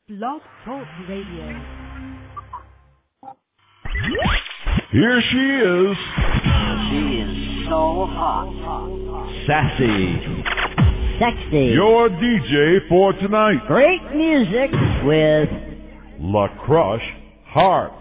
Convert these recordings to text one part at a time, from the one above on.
Blog Talk Radio. Here she is. She is so hot. Sassy. Sexy. Your DJ for tonight. Great music with La Crush Hearts.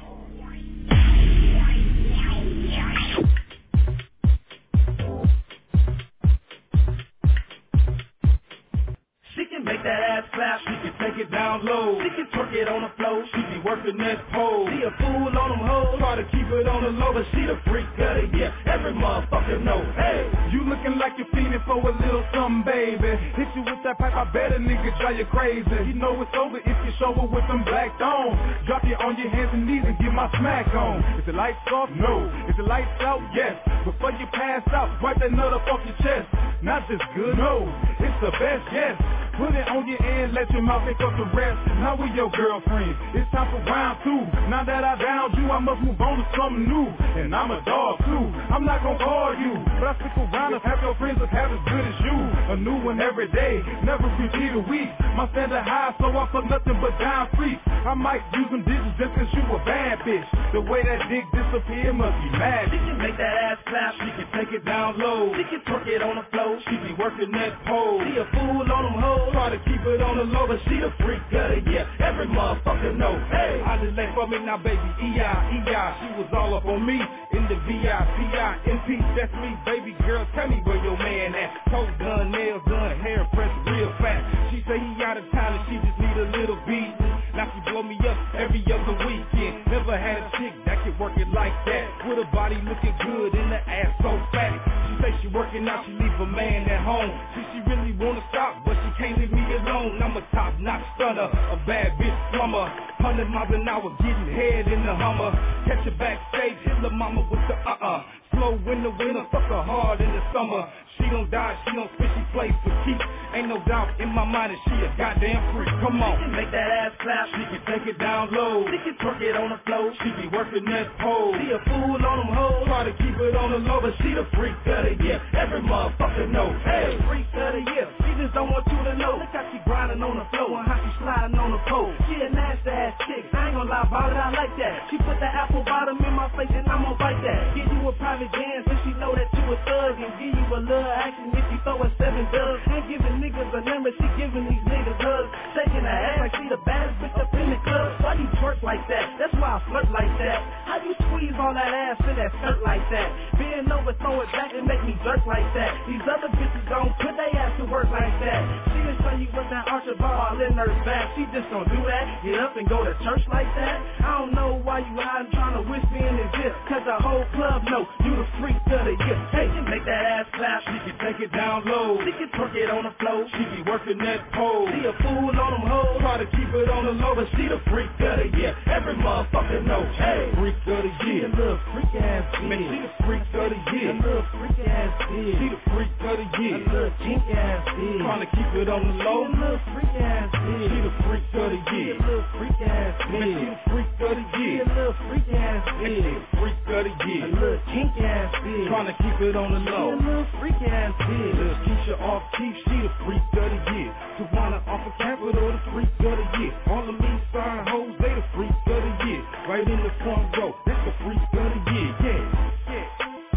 She can make that ass clap, she can take it down low. She can twerk it on the floor, she be working that pole. She a fool on them hoes, try to keep it on the low, but she the freak of the year. Every motherfucker know, hey, you looking like you're feeding for a little something, baby. Hit you with that pipe, I bet a nigga drive you crazy. You know it's over if you show up with them black stones. Drop you on your hands and knees and get my smack on. Is the lights off? No. Is the lights out? Yes. Before you pass out, wipe that nut up off your chest. Not just good, no, it's the best, yes. Put it on your end, let your mouth pick up the rest. Now we your girlfriend, it's time for round two. Now that I downed you, I must move on to something new. And I'm a dog too, I'm not gonna argue, but I stick around if half your friends look half as good as you. A new one every day, never repeat a week. My standard high, so I fuck nothing but down freaks. I might use them digits just cause you a bad bitch. The way that dick disappear must be mad. She can make that ass clap, she can take it down low. She can twerk it on the floor, she be working that pole. She a fool on them hoes, try to keep it on the low, but she the freak of the year. Every motherfucker know, hey, I just let for me now, baby, E.I. She was all up on me in the V.I.P.I.M.P. That's me, baby girl, tell me where your man at. Toe done, nails done, hair pressed real fast. She say he out of town and she just need a little beat. Now she blow me up every other weekend. Never had a chick that could work it like that. With her body looking good and the ass so fat. She say she working out, she leave a man at home. She really wanna stop, but she can't leave me alone. I'm a top-notch stunner, a bad bitch plumber. 100 miles an hour, getting head in the Hummer. Catch her backstage, hit the mama with the slow in the winter, fuck her hard in the summer. She don't die, she don't spit, she plays for keeps. Ain't no doubt in my mind that she a goddamn freak. Come on. She can make that ass clap, she can take it down low. She can twerk it on the floor, she be working that pole. She a fool on them hoes, try to keep it on the low, but she the freak of the year. Every motherfucker know, hey, freak of the year. She just don't want you to know. Look how she grinding on the floor and how she sliding on the pole. She a nasty ass chick, I ain't gonna lie about it, I like that. She put the apple bottom in my face and I'm gonna bite that. Give you a private dance and she know that you a thug, and give you a little action if you throw a 7 dubs. Ain't giving niggas a number, she giving these niggas hugs. Shaking her ass like she the baddest bitch up in the club. Why you twerk like that? That's why I flirt like that. How you squeeze on that ass in that skirt like that? Bend over, throw it back and make me jerk like that. These other bitches don't put their ass to work like that. She didn't show you what that archer ball in her back. She just don't do that. Get up and go to church like that. I don't know why you hiding trying to whisper in his ear, cause the whole club know you the freak of the year. Hey, she make that ass clap, she can take it down low. She can twerk it on the floor, she be working that pole. She a fool on them hoes, try to keep it on the low, but she the freak of the year. Every motherfucker know, hey, freak of the year. She a little freak ass bitch. Man, she the freak of the year. A little freak ass bitch. She the freak of the year. A little kink ass bitch. Trying to keep it on the low. She a little freak ass bitch. She the freak of the year. She a little freak ass bitch. Man, she the freak of the year. She a little freak ass bitch. She the freak of the year. A little kink ass bitch. Trying to keep it on the low. She a little freak ass bitch. Little Keisha off Keith, she the freak of the year. Tawana off of Capitol, the freak of the year. All of me sign hoes, they the freak of the year. Right in the front row, that's the freak of the year. Yeah,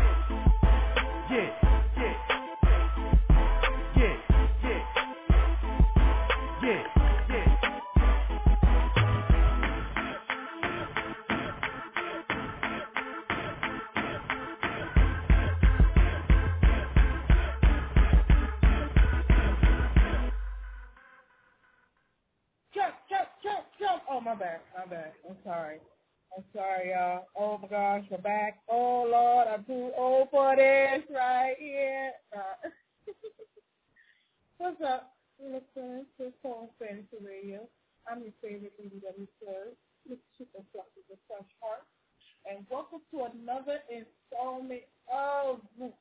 yeah, yeah, yeah, yeah, yeah, yeah, yeah. Jump. Oh, my bad. I'm sorry, y'all. Oh, my gosh, we're back. Oh, Lord, I'm too old for this right here. What's up, listeners to Soul Fantasy Radio? I'm your favorite BBW sir, Mr. Super Fluffy, the Fresh Heart. And welcome to another installment of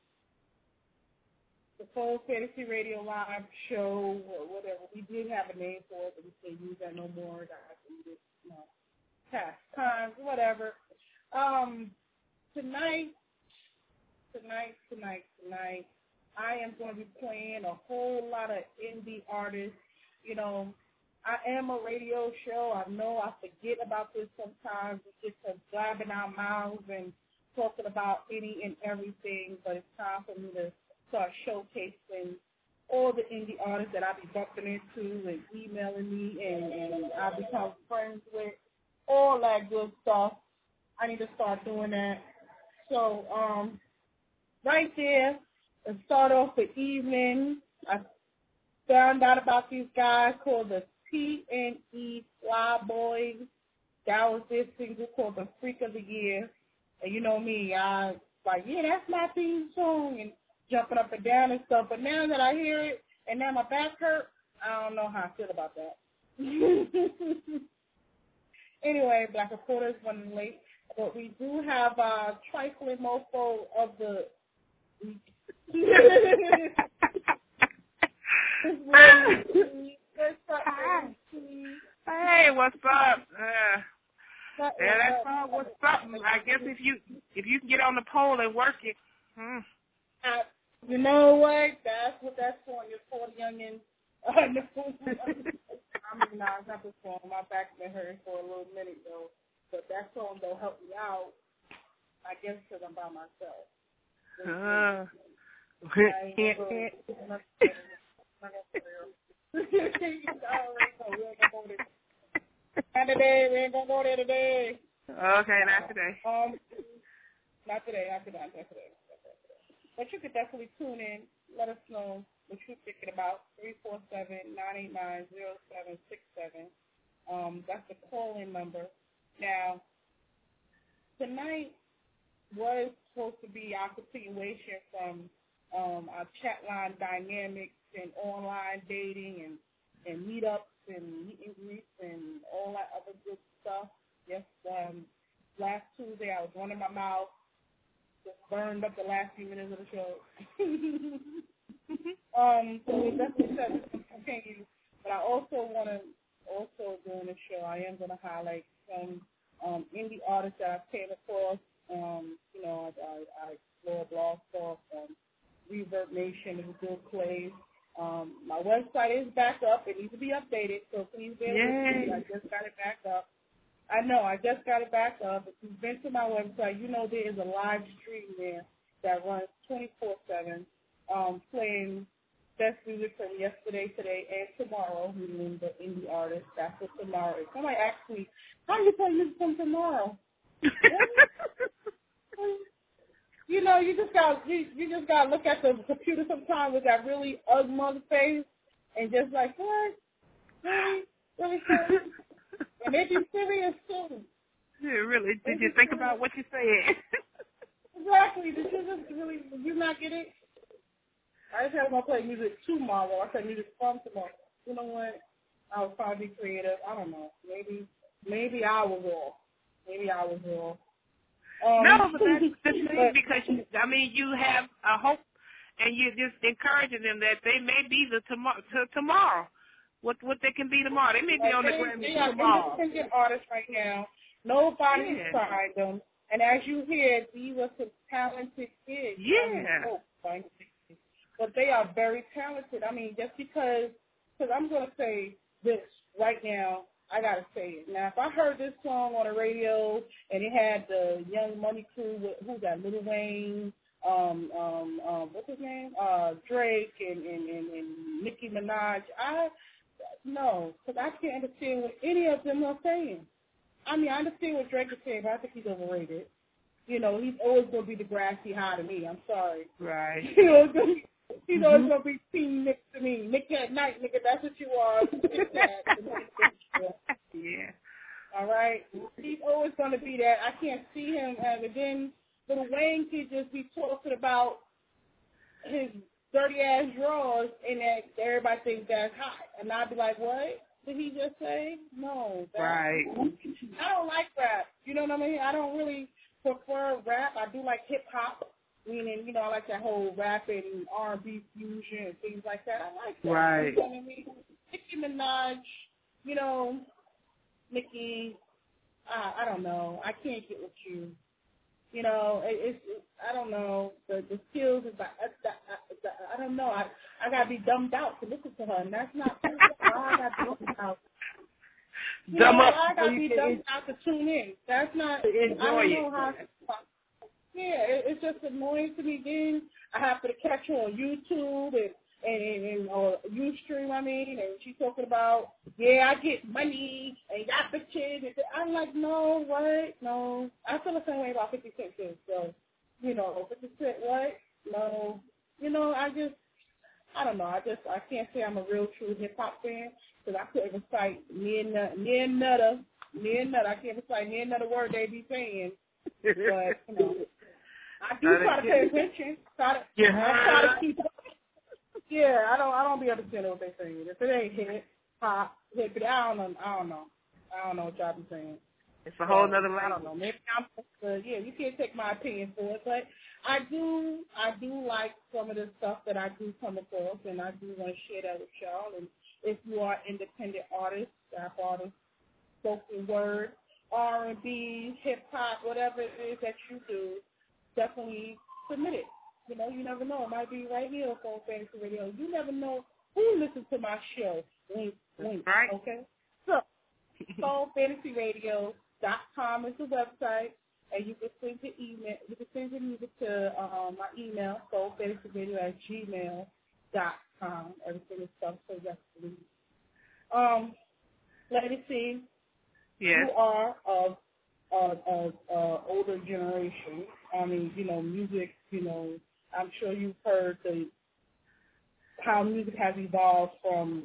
the Soul Fantasy Radio Live show, or whatever. We did have a name for it, but we can't use that no more. Guys, we just, past times, whatever. Tonight, I am going to be playing a whole lot of indie artists. You know, I am a radio show. I know I forget about this sometimes. It's just us blabbing our mouths and talking about any and everything, but it's time for me to start showcasing all the indie artists that I be bumping into and emailing me and I become friends with, all that good stuff. I need to start doing that. So, right there, to start off the evening, I found out about these guys called the TNE Fly Boys. That was their single called The Freak of the Year. And you know me, I like, yeah, that's my theme song, and jumping up and down and stuff. But now that I hear it, and now my back hurt, I don't know how I feel about that. Anyway, Black Reporters running late. But we do have a trifling mofo of the week. Hey, what's up? That's all. What's up? I guess if you can get on the pole and work it. You know what? That's what that's for. You're for the youngin. I mean, nah, it's not this song. My back's been hurting for a little minute though. But that song though helped me out. I guess because I'm by myself. Not today. We ain't gonna go there today. Okay, not today. Not today. Not today. But you could definitely tune in. Let us know what you're thinking about. 347-989-0767. That's the call-in number. Now, tonight was supposed to be our continuation from our chat line dynamics and online dating and meetups and meet and greets and all that other good stuff. Yes, last Tuesday I was running my mouth, just burned up the last few minutes of the show. So we definitely said this will continue. But I also want to, during the show, I am going to highlight some indie artists that I came across. You know, I explore blog stuff, Reverb Nation is good plays. My website is back up. It needs to be updated, so please bear with me. I just got it back up. I know, I just got it back up. If you've been to my website, you know there is a live stream there that runs 24/7, playing best music from yesterday, today, and tomorrow, meaning the indie artists. That's what tomorrow is. Somebody asked me, how do you play music from tomorrow? You know, you just got to look at the computer sometimes with that really ugly mother face and just like, what? Really serious? And they be serious too. Yeah, really. Did you think about what you said? Exactly. Did you not get it? I just had to play music tomorrow. I said music from tomorrow. You know what? I was trying to be creative. I don't know. Maybe I was off. No, but that's the thing because you have a hope, and you're just encouraging them that they may be the tomorrow. What they can be tomorrow. They may be on the Grammy tomorrow. They're independent artists right now. Nobody's signed them, and as you hear, these are some talented kids. Yeah. But they are very talented. I mean, just because I'm going to say this right now. I gotta say it. Now, if I heard this song on the radio and it had the Young Money crew, who's that? Lil Wayne, what's his name? Drake and Nicki Minaj. No, because I can't understand what any of them are saying. I mean, I understand what Drake is saying, but I think he's overrated. You know, he's always gonna be the grassy high to me. I'm sorry. Right. He's always gonna be Team Nick to me. Nick at night, nigga. That's what you are. Yeah. All right. He's always gonna be that. I can't see him. And then Lil Wayne could just be talking about his dirty ass drawers, and that everybody thinks that's hot. And I'd be like, what did he just say? No. Right. I don't like rap. You know what I mean? I don't really prefer rap. I do like hip hop. Meaning, you know, I like that whole rap and R&B fusion and things like that. I like that. Right. You know what I mean? Nicki Minaj, you know, Nicki, I don't know. I can't get with you. You know, it's I don't know. The skills is I don't know. I gotta be dumbed out to listen to her, and that's not. I gotta be dumbed out. dumb up. I gotta be dumb out to tune in. That's not. Enjoy I don't know it. how. It's just annoying to me. Then I have to catch her on YouTube and or Ustream. I mean, and she's talking about, I get money and got bitches. And I'm like, no, what? No, I feel the same way about 50 Cent too. So, 50 Cent, what? No, I don't know. I can't say I'm a real true hip hop fan because I couldn't recite near nutter. I can't recite near another word they be saying. But I do try to pay attention. I try to keep up. Yeah, I don't be understanding what they're saying. If it ain't hip hop, but I don't know. I don't know what y'all be saying. It's a whole nother language. I don't know. Maybe you can't take my opinion for it, but I do like some of the stuff that I do come across, and I do want to share that with y'all. And if you are independent artists, rap artists, spoken word, R&B, hip hop, whatever it is that you do, definitely submit it. You never know. It might be right here on Soul Fantasy Radio. You never know who listens to my show. Wink, right. Okay? So, soulfantasyradio.com is the website, and you can send your email. You can send your music to my email, soulfantasyradio@gmail.com. Everything is stuff so yesterday. Let me see. Yes. You are of older generation. I mean, music, I'm sure you've heard how music has evolved from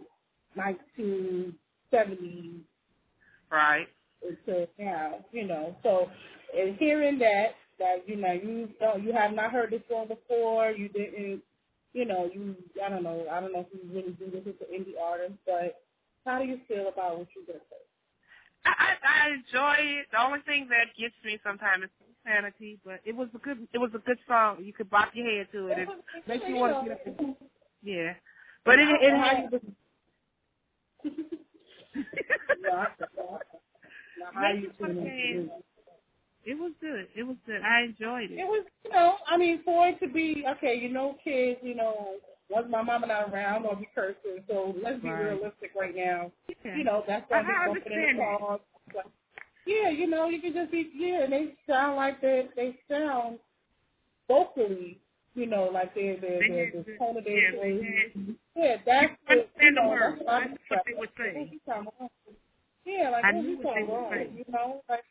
1970s right to now, so and hearing that you have not heard this song before, you didn't, I don't know if you really do this as an indie artist, but how do you feel about what you just heard? I enjoy it. The only thing that gets me sometimes is sanity, but it was a good song. You could bop your head to it. It makes you want to get up. Yeah, but it had. It was good. I enjoyed it. It was, for it to be kids, once my mama not around, I'll be cursing. So let's be realistic right now. Yeah. That's why we bumping in the car. You can just be, and they sound like they sound vocally, like they're the tone of their voice. Yeah, that's the words. That's what they would say. Yeah, like, what you talking about? Like,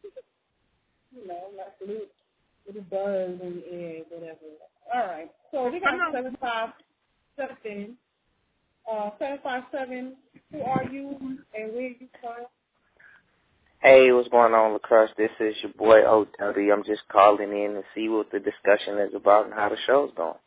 like little buzz and whatever. All right. So we got 757. 757. Who are you and where you from? Hey, what's going on, LaCrush? This is your boy O.W. I'm just calling in to see what the discussion is about and how the show's going.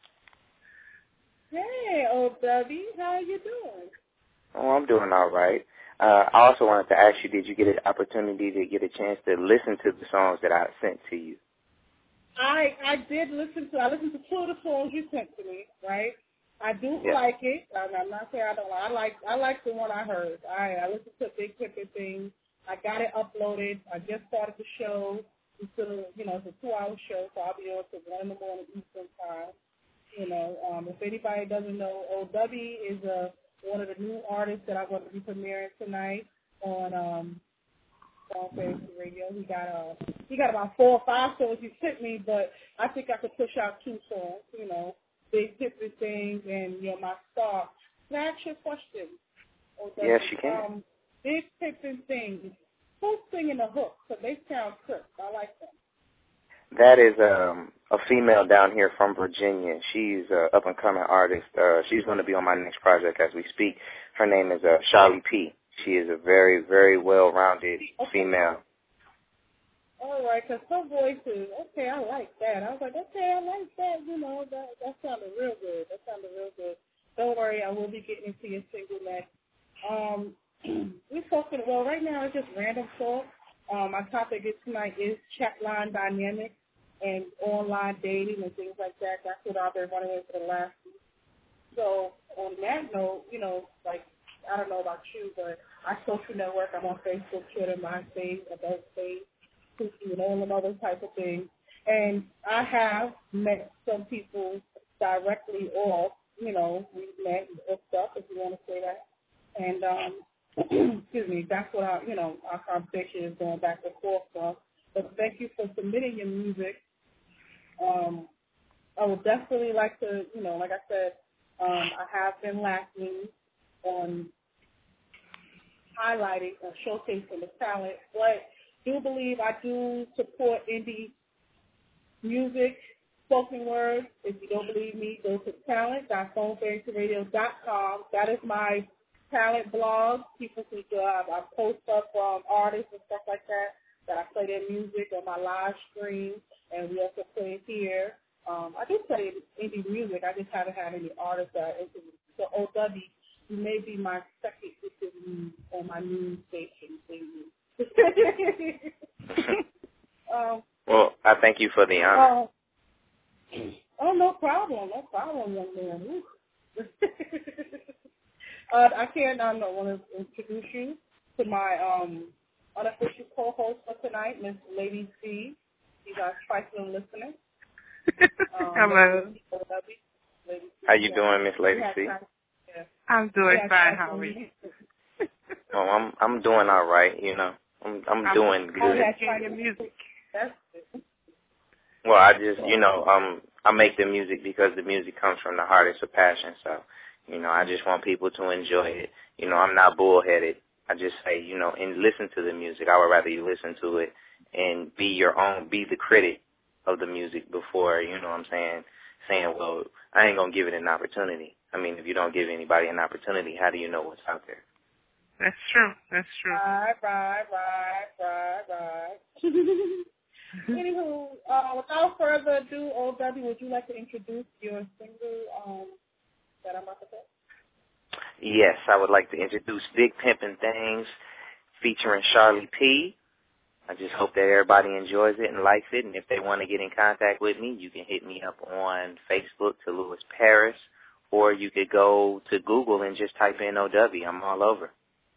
Hey, O.W., how you doing? Oh, I'm doing all right. I also wanted to ask you, did you get an opportunity to get a chance to listen to the songs that I sent to you? I did listen to. I listened to two of the songs you sent to me. Right. I do like it. I'm not saying I don't. I like the one I heard. I listened to Big Pimpin' thing. I got it uploaded. I just started the show. It's a 2-hour show, so I'll be on till 1 in the morning Eastern time. If anybody doesn't know, O.W. is one of the new artists that I'm going to be premiering tonight on Fantasy Radio. He got about 4 or 5 songs he sent me, but I think I could push out 2 songs. Big Pimpin' things and My Star. Can I ask you a question? O.W.? Yes, you can. Big Pimpin' things. Who's singing the hook? Because they sound crisp. I like them. That is a female down here from Virginia. She's an up-and-coming artist. She's going to be on my next project as we speak. Her name is Charlie P. She is a very, very well-rounded female. All right, because her voice is, I like that. I was like, I like that. That sounded real good. Don't worry, I will be getting into your single next. We're talking, right now it's just random talk. My topic tonight is chatline dynamics and online dating and things like that. That's what I've been running with for the last week. So on that note, I don't know about you, but I social network. I'm on Facebook, Twitter, MySpace, Adult Space, Cookie, and all them other type of things. And I have met some people directly we've met or stuff, if you want to say that. And, excuse certainly that's what our conversation is going back and forth from. But thank you for submitting your music. I would definitely like to, like I said, I have been lacking on highlighting or showcasing the talent, but do believe I do support indie music, spoken word. If you don't believe me, go to talent.phonefairyradio.com. That is my talent blog. People can go. I post up artists and stuff like that I play their music on my live stream, and we also play it here. I do play indie music. I just haven't had any artists that are into it. So OW, you may be my second interview on my news station. Well, I thank you for the honor. No problem, young man. I want to introduce you to my unofficial co-host for tonight, Miss Lady C. She's our trifling listener. Hello. How you doing, Miss Lady C? I'm doing fine. How are you? Oh, I'm doing all right. I'm doing good. Your music. Well, I just, I make the music because the music comes from the heart. It's a passion. So, I just want people to enjoy it. I'm not bullheaded. I just say, and listen to the music. I would rather you listen to it and be the critic of the music before, saying, well, I ain't going to give it an opportunity. I mean, if you don't give anybody an opportunity, how do you know what's out there? That's true. Right. Anywho, without further ado, OW, would you like to introduce your single that I'm about to play? Yes, I would like to introduce Big Pimpin' Things featuring Charlie P. I just hope that everybody enjoys it and likes it. And if they want to get in contact with me, you can hit me up on Facebook to Louis Paris, or you could go to Google and just type in OW. I'm all over.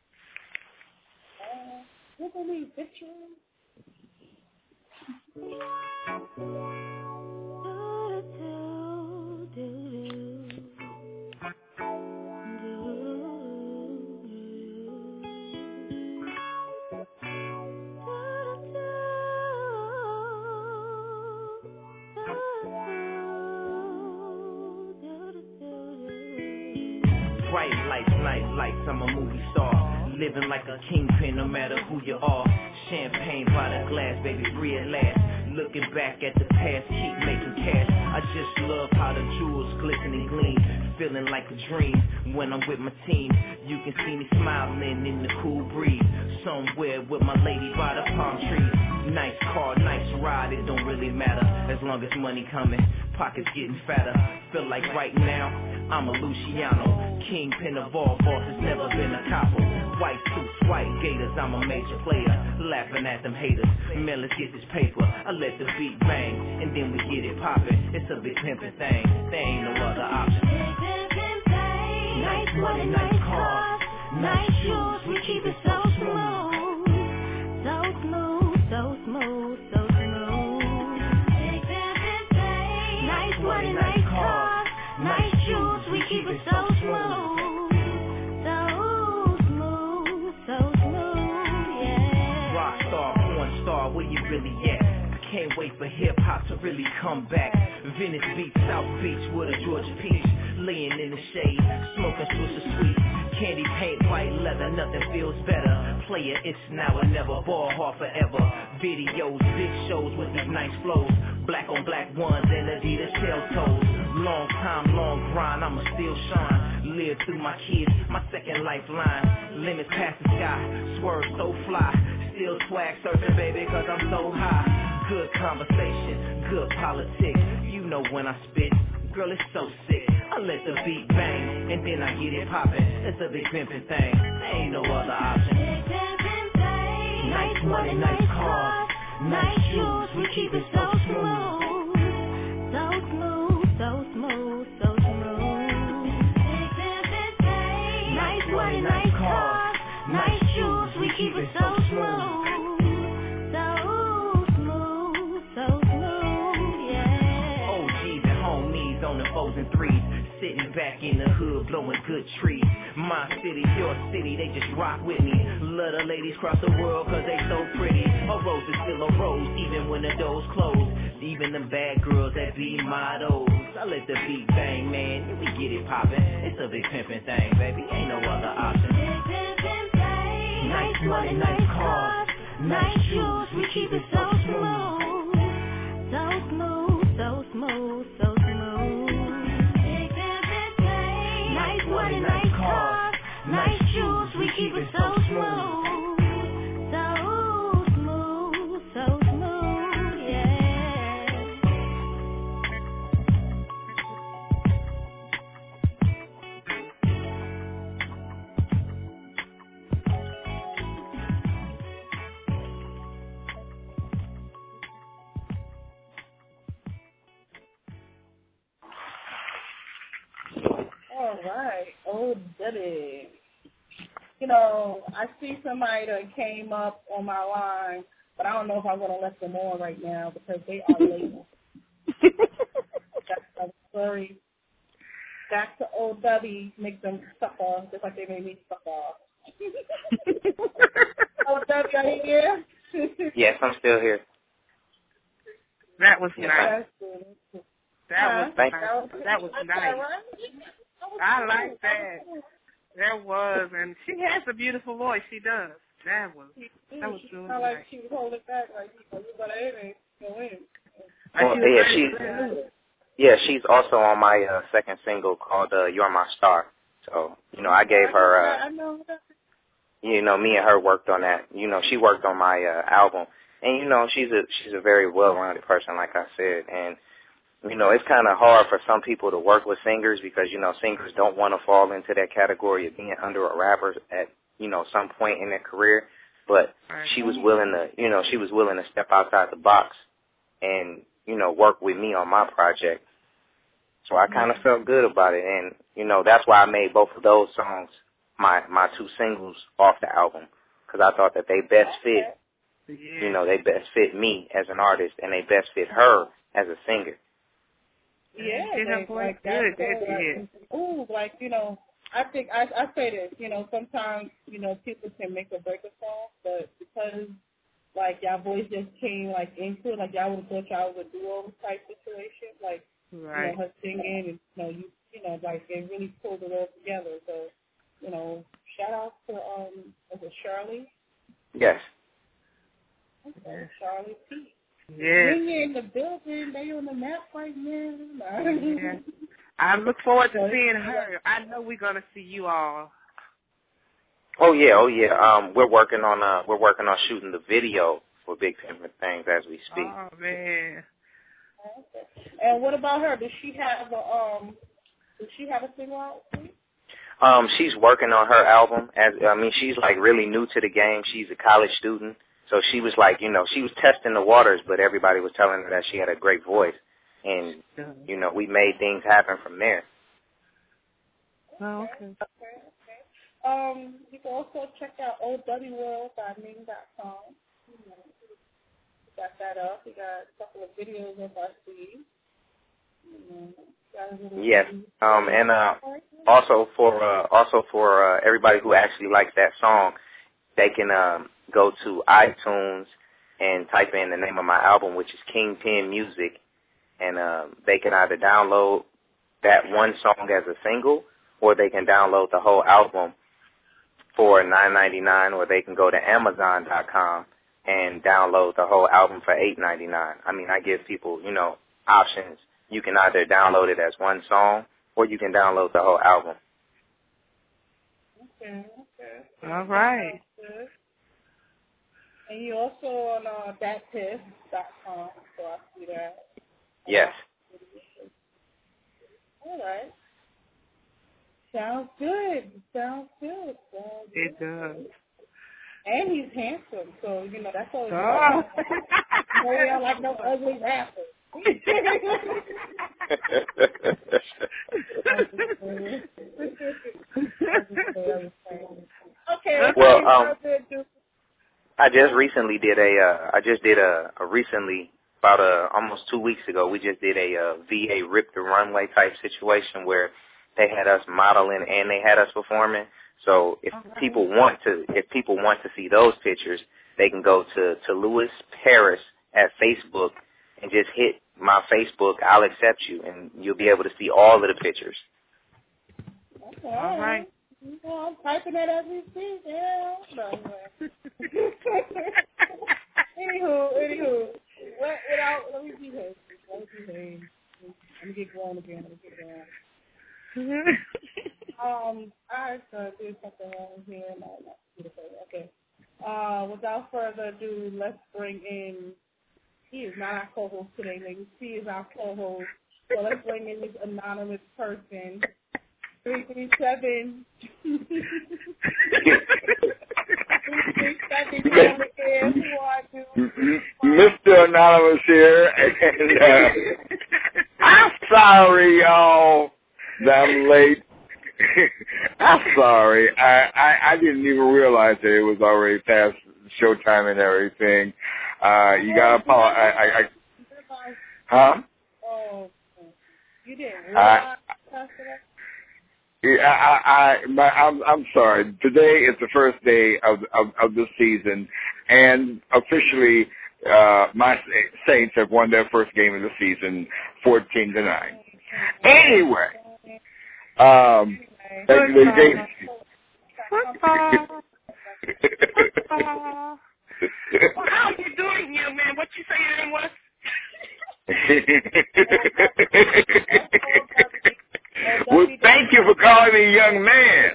Google me, pictures. Bright lights, I'm a movie star. Living like a kingpin no matter who you are. Champagne by the glass, baby, free at last. Looking back at the past, keep making cash. I just love how the jewels glisten and gleam. Feeling like a dream when I'm with my team. You can see me smiling in the cool breeze. Somewhere with my lady by the palm trees. Nice car, nice ride, it don't really matter. As long as money coming, pockets getting fatter. Feel like right now, I'm a Luciano. Kingpin of all bosses, never been a capo. White suits, white gators, I'm a major player. Laughing at them haters, man, let's get this paper. I let the beat bang, and then we get it poppin'. It's a big pimpin' thing, there ain't no other option. Nice money, nice cars, nice shoes, we keep it so smooth. So smooth, so smooth, so smooth. Nice money, nice cars, nice shoes, we keep it so smooth. Where you really at? I can't wait for hip-hop to really come back. Venice Beach, South Beach with a Georgia peach. Laying in the shade, smoking Swisher Sweet. Candy paint, white leather, nothing feels better. Player, it's now or never, ball hard forever. Videos, big shows with these nice flows. Black on black ones and Adidas shell toes. Long time, long grind, I'ma still shine. Live through my kids, my second lifeline. Limits past the sky, swerve so fly. Still swag surfing, baby, cause I'm so high. Good conversation, good politics. You know when I spit, girl, it's so sick. I let the beat bang, and then I get it poppin'. It's a big pimpin' thing, there ain't no other option. Nice money, nice cars, nice shoes, we keep it so smooth. So smooth, so smooth, so smooth. Nice money, nice cars, nice shoes, we keep it so smooth. Sitting back in the hood, blowing good trees. My city, your city, they just rock with me. Love the ladies cross the world cause they so pretty. A rose is still a rose, even when the doors close. Even them bad girls that be models. I let the beat bang, man, yeah, we get it poppin'. It's a big pimpin' thing, baby, ain't no other option. Nice money, nice cars, nice shoes, we keep it so smooth. So smooth, so smooth, so smooth. Nice money, nice cars, nice shoes, we keep it so smooth. So smooth, so smooth, yeah. All right, Old Diddy. You know, I see somebody that came up on my line, but I don't know if I'm going to let them on right now because they are late. I'm sorry. Back to Old Dubby, make them suck off just like they made me suck off. Old Dubby, are you here? Yes, I'm still here. That was nice. That was nice. I like that. There was, and she has a beautiful voice. She does. That was really nice. Like she was holding back, like you better hit it, go in. Well, she's also on my second single called "You're My Star." So I gave her. I know that. Me and her worked on that. She worked on my album, and she's a very well-rounded person, like I said, and. It's kind of hard for some people to work with singers because, singers don't want to fall into that category of being under a rapper at, some point in their career. But she was willing to step outside the box and, work with me on my project. So I kind of felt good about it. And, that's why I made both of those songs my two singles off the album because I thought that they best fit, they best fit me as an artist and they best fit her as a singer. Yeah, like good. I think I say this, sometimes, people can make or break a song, but because, y'all boys just came, into it, y'all would have thought y'all was a duo type situation, her singing and, they really pulled it all together. So, shout out to, is it Shirley? Yes. Okay, Charlie P. Yeah. They in the building. They on the map right now. Yeah. I look forward to seeing her. I know we're gonna see you all. Oh yeah. We're working on shooting the video for Big Pimpin' Things as we speak. Oh man. Okay. And what about her? Does she have a single out? She's working on her album. She's really new to the game. She's a college student. So she was she was testing the waters, but everybody was telling her that she had a great voice. And, we made things happen from there. Oh, okay. You can also check out owworld.ning.com. Got that up. We got a couple of videos of our CD. Yes. And also for everybody who actually likes that song, they can go to iTunes and type in the name of my album, which is Kingpin Music, and they can either download that one song as a single, or they can download the whole album for $9.99, or they can go to Amazon.com and download the whole album for $8.99. I give people, options. You can either download it as one song, or you can download the whole album. Okay. All right. And you also on thatpiff.com, so I see that. Yes. All right. Sounds good. It does. And he's handsome, so, that's always good. We don't like no ugly rappers. Okay. Well, I just did about almost 2 weeks ago, we just did a VA Rip the Runway type situation where, They had us modeling and they had us performing. So if people want to see those pictures, they can go to Louis Paris at Facebook and just hit my Facebook. I'll accept you, and you'll be able to see all of the pictures. Okay. All right. I'm typing that as we speak. Yeah. Anywho. Let me behave. Let me get going again. I did something wrong here. No, not beautiful. Okay. Without further ado, let's bring in. He is not our co-host today, ladies. He is our co-host. So let's bring in this anonymous person. 337. 337. Who are you? Mr. Anonymous here, and I'm sorry, y'all, that I'm late. I'm sorry. I didn't even realize that it was already past showtime and everything. You gotta apologize. Huh? Oh, you didn't realize I'm sorry. Today is the first day of the season, and officially, my Saints have won their first game of the season, 14-9. Anyway, Well, how are you doing, young man? What you say your name was? Well, thank you for calling me young man.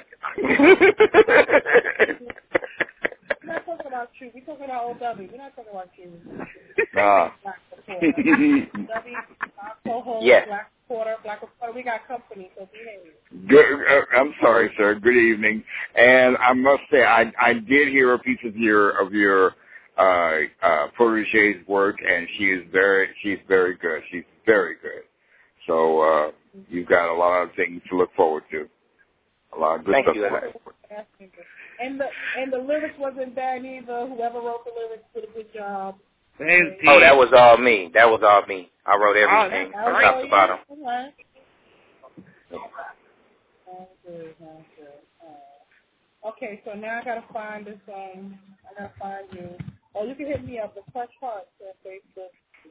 We're not talking about you. We're talking about OW. We're not talking about you. Yes. Black Reporter. We got company, so behave. Good, I'm sorry, sir. Good evening. And I must say, I did hear a piece of your protege's work, and she's very good. She's very good. So you've got a lot of things to look forward to. A lot of good stuff to look forward to. And the lyrics wasn't bad either. Whoever wrote the lyrics did a good job. Oh, that was all me. I wrote everything from top to bottom. Okay, so now I gotta find this. I gotta find you. Oh, you can hit me up with Fresh Hearts on Facebook.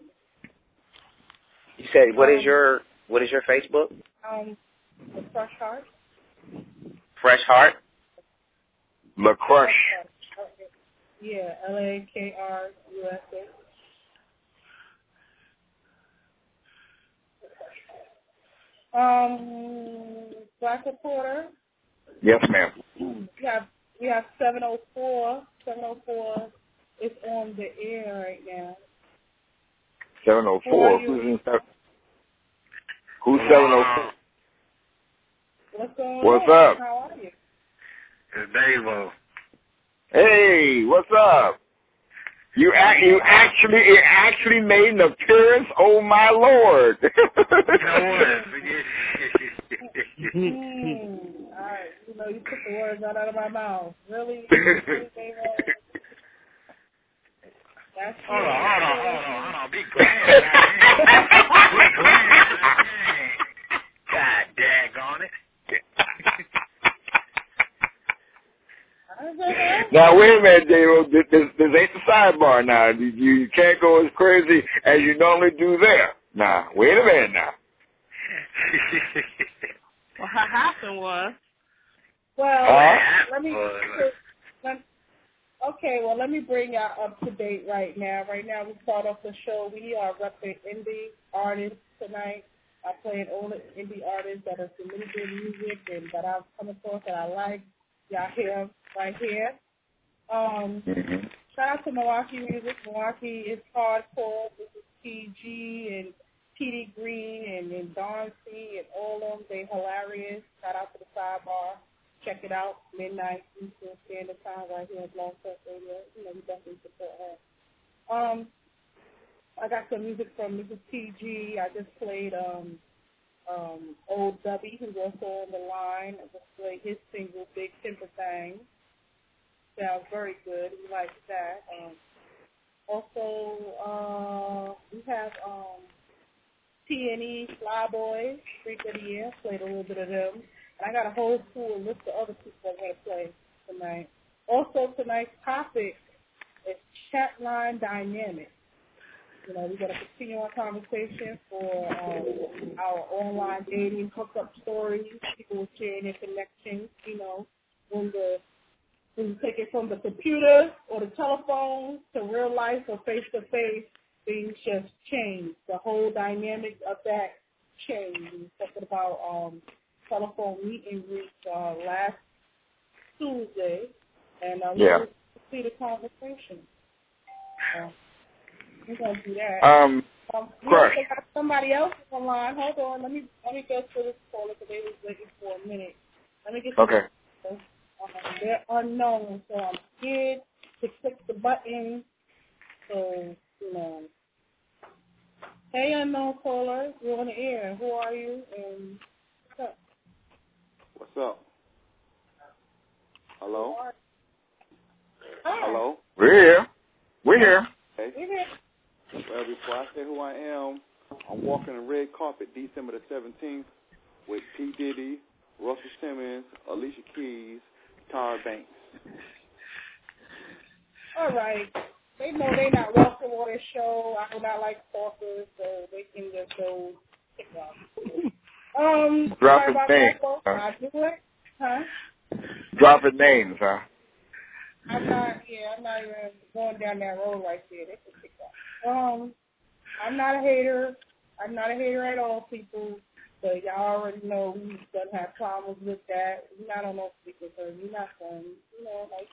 You said what is your Facebook? With Fresh Hearts. Fresh Heart. LaCrush. Yeah, LAKRUSH. Black Reporter. Yes, ma'am. We have 704. 704 is on the air right now. 704. Who's 704? What's going What's on? up? How are you? It's Dave. Hey, what's up? You actually made an appearance. Oh my Lord! All right, you took the words right out of my mouth. Really? Hold on. Be quiet. God daggone it. Now, wait a minute, Dave. This ain't the sidebar now. You can't go as crazy as you normally do there. Now, wait a minute now. Well, what happened was? Well, let me bring y'all up to date right now. Right now, we start off the show. We are repping indie artists tonight. I'm playing all the indie artists that are submitted their music and that I've come across that I like. Y'all hear right here. Shout out to Milwaukee Music. Milwaukee is hardcore. This is PG and TD Green and Don C and all of them. They hilarious. Shout out to the Sidebar. Check it out. Midnight Eastern Standard Time right here at Long Test Radio. We definitely support her. I got some music from Mrs. TG. I just played Old Dubby, who's also on the line. I just played his single, Big Timber Thing. Sounds very good. We like that. Also, we have T&E, Flyboys, Freak of the Year. Played a little bit of them. And I got a whole full list of other people I'm going to play tonight. Also, tonight's topic is chat line dynamics. You know, we're going to continue our conversation for our online dating hookup stories. People sharing their connections, you know, when you take it from the computer or the telephone to real life or face-to-face, things just change. The whole dynamic of that changed. We were talking about telephone meet and greet last Tuesday, and we'll see the conversation. We're going to do that. Crush. We got somebody else online. Hold on. Let me go to this caller because they was waiting for a minute. Let me get to this. They're unknown, so I'm scared to click the button. So, you know. Hey, unknown caller. You're on the air. Who are you? And what's up? What's up? Hello? Hi. Hello? We're here. We're here. Hey. We're here. Well, before I say who I am, I'm walking the red carpet December the 17th with P. Diddy, Russell Simmons, Alicia Keys, Tyra Banks. All right. They know they're not welcome on this show. I do not like talkers, so they can just go pick up. Drop his name. I do it. Huh? Drop his names, huh? I'm not even going down that road right there. They can pick up. I'm not a hater. I'm not a hater at all, people. But y'all already know we don't have problems with that. We're not on no speakers, so we're not friends. You know, like,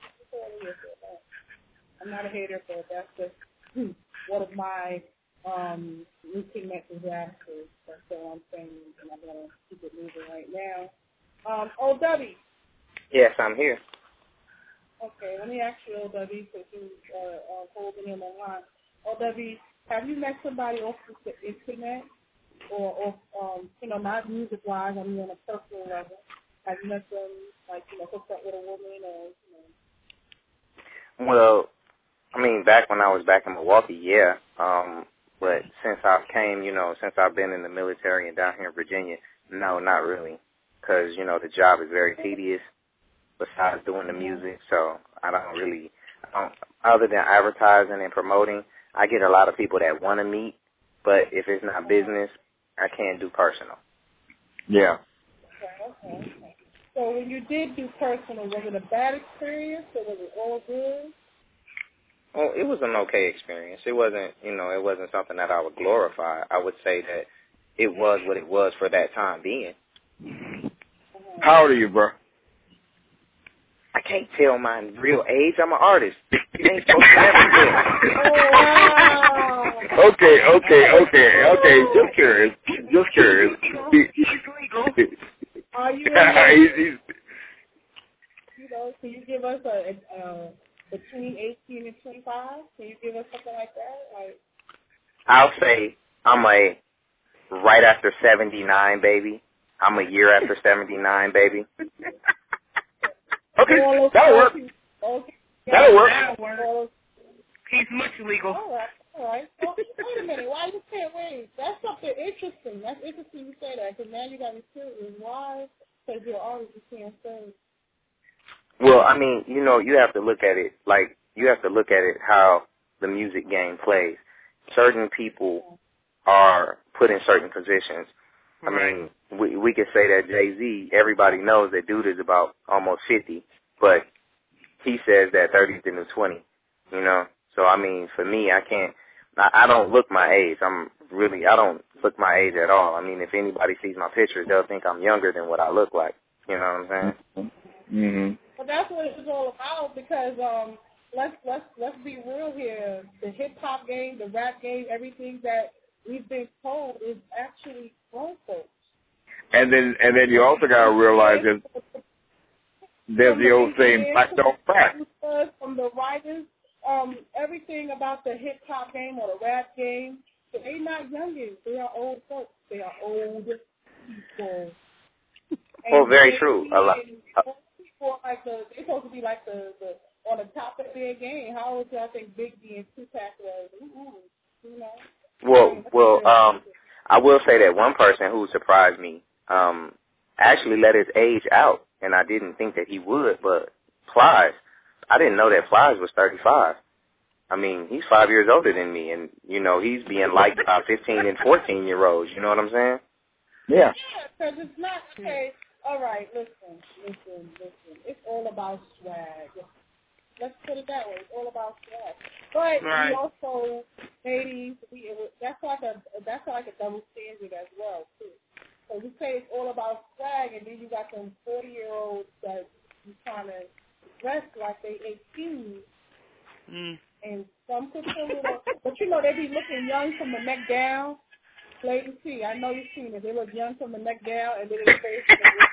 I'm not a hater, but that's just one of my reconnect disasters. That's all I'm saying, and I'm going to keep it moving right now. O.W. Yes, I'm here. Okay, let me ask you, O.W., because you are holding him online. O.W., have you met somebody off the internet or you know, not music-wise, I mean on a personal level? Have you met them, like, you know, hooked up with a woman or, you know? Well, I mean, back when I was back in Milwaukee, yeah. But since since I've been in the military and down here in Virginia, no, not really. Because, you know, the job is very tedious besides doing the music. So I don't, other than advertising and promoting, I get a lot of people that want to meet. But if it's not business, I can't do personal. Yeah. Okay. So when you did do personal, was it a bad experience or was it all good? Well, it was an okay experience. It wasn't something that I would glorify. I would say that it was what it was for that time being. How old are you, bro? I can't tell my real age. I'm an artist. You ain't supposed to never tell. Okay. Just curious. Are you? You know, can you give us a between 18 and 25? Can you give us something like that? Like, I'll say I'm a right after 79 baby. I'm a year after 79 baby. Okay, that'll work. Okay. That'll work. He's much legal. All right. Well, wait a minute. Why you can't wait? That's something interesting. That's interesting you say that, because now you got me curious. Why? Because you're always you can't say. Well, I mean, you know, you have to look at it how the music game plays. Certain people are put in certain positions. I mean, we could say that Jay-Z, everybody knows that dude is about almost 50, but he says that 30 is the new 20, you know? So, I mean, for me, I don't look my age. I don't look my age at all. I mean, if anybody sees my pictures, they'll think I'm younger than what I look like. You know what I'm saying? Mm-hmm. But that's what it's all about, because let's be real here. The hip-hop game, the rap game, everything that we've been told is actually grown folks. And then you also got to realize that there's the old saying, black don't crack. From the writers, everything about the hip-hop game or the rap game, they're not youngins. They are old folks. They are old people. Well, very true. A lot. People they're supposed to be like the on the top of their game. How old do I think Big D and Tupac was? You know. Well, I will say that one person who surprised me actually let his age out, and I didn't think that he would, but Plies, I didn't know that Plies was 35. I mean, he's 5 years older than me, and, you know, he's being liked by 15 and 14-year-olds. You know what I'm saying? Yeah. Yeah, because it's not, okay, all right, listen. It's all about swag. Let's put it that way. It's all about swag. But we also, ladies, that's like a double standard as well, too. So we say it's all about swag, and then you got some 40-year-olds that you trying to dress like they 18. And some put a little, but you know they be looking young from the neck down. Ladies, see, I know you've seen it. They look young from the neck down, and then their face.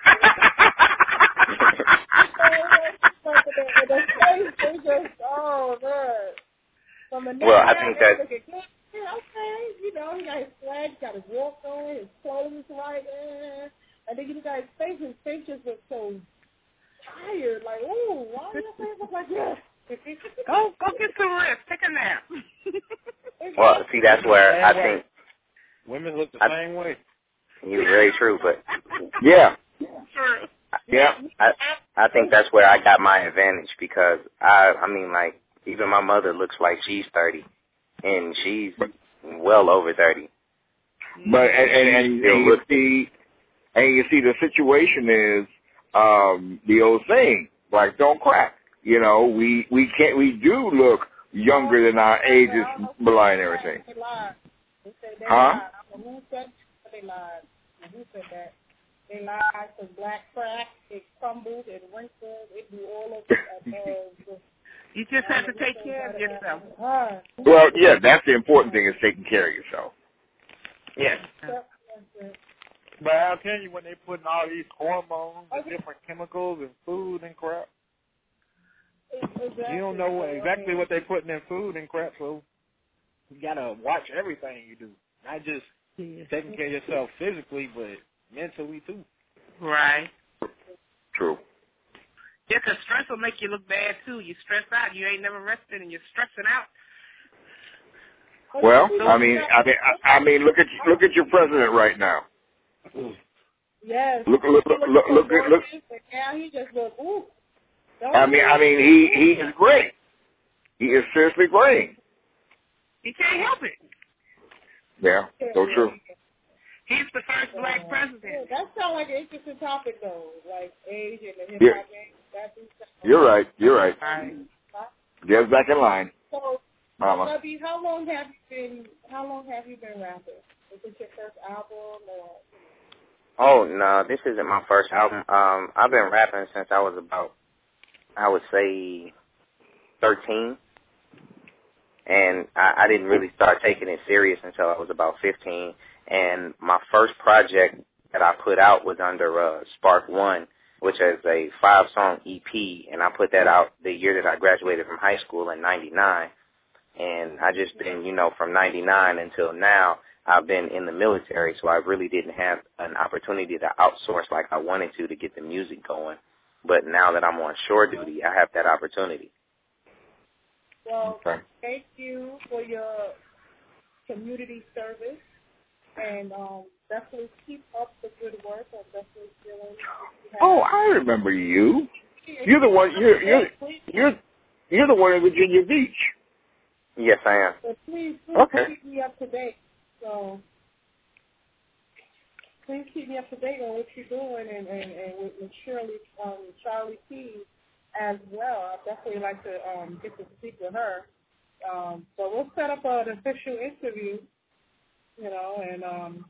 The face, they just, oh man. From the neck well, down, I think that. Okay, you know, he got his swag, got his walk on, his clothes right there, and then you got his face just looks so tired. Like, ooh, why your face look like this? Go get some rest. Take a nap. Well, see, that's where I think women look the same way. You're very true, but yeah. True. Yeah, I think that's where I got my advantage because I mean, like, even my mother looks like she's 30, and she's well over 30. But and you see, the situation is the old saying, black don't crack. You know, we do look younger than our age is belie and everything. Huh? Who said they lied? Who said that? They lied because black crack, it crumbles, it wrinkles, it do all of it. You just have to take care of yourself. Well, yeah, that's the important thing is taking care of yourself. Yes. But how can you when they putting all these hormones and different chemicals in food and crap? Exactly. You don't know exactly what they're putting in food and crap, so you gotta watch everything you do, not just taking care of yourself physically, but mentally too. Right. True. Yeah, 'cause stress will make you look bad too. You stress out, you ain't never rested, and you're stressing out. Well, I mean, look at your president right now. Yes. Look. Now he just look. Ooh. I mean, he is great. He is seriously great. He can't help it. Yeah, so true. He's the first black president. Yeah, that sounds like an interesting topic, though. Like age and the hip hop game. You're right. Get back in line. So, Mama. Bubby, how long have you been rapping? Is this your first album or? Oh no, this isn't my first album. I've been rapping since I was about, I would say, 13. And I didn't really start taking it serious until I was about 15. And my first project that I put out was under Spark One, which is a 5-song EP. And I put that out the year that I graduated from high school in 99. And I just been, from 99 until now, I've been in the military. So I really didn't have an opportunity to outsource like I wanted to get the music going. But now that I'm on shore duty, I have that opportunity. Well, thank you for your community service, and definitely keep up the good work. I'm definitely feeling. Oh, I remember you. You're the one. You're the one in Virginia Beach. Yes, I am. So please keep me up to date. So please keep me up to date on what you're doing, and with Charlie P. as well. I'd definitely like to get to speak with her. So we'll set up an official interview, and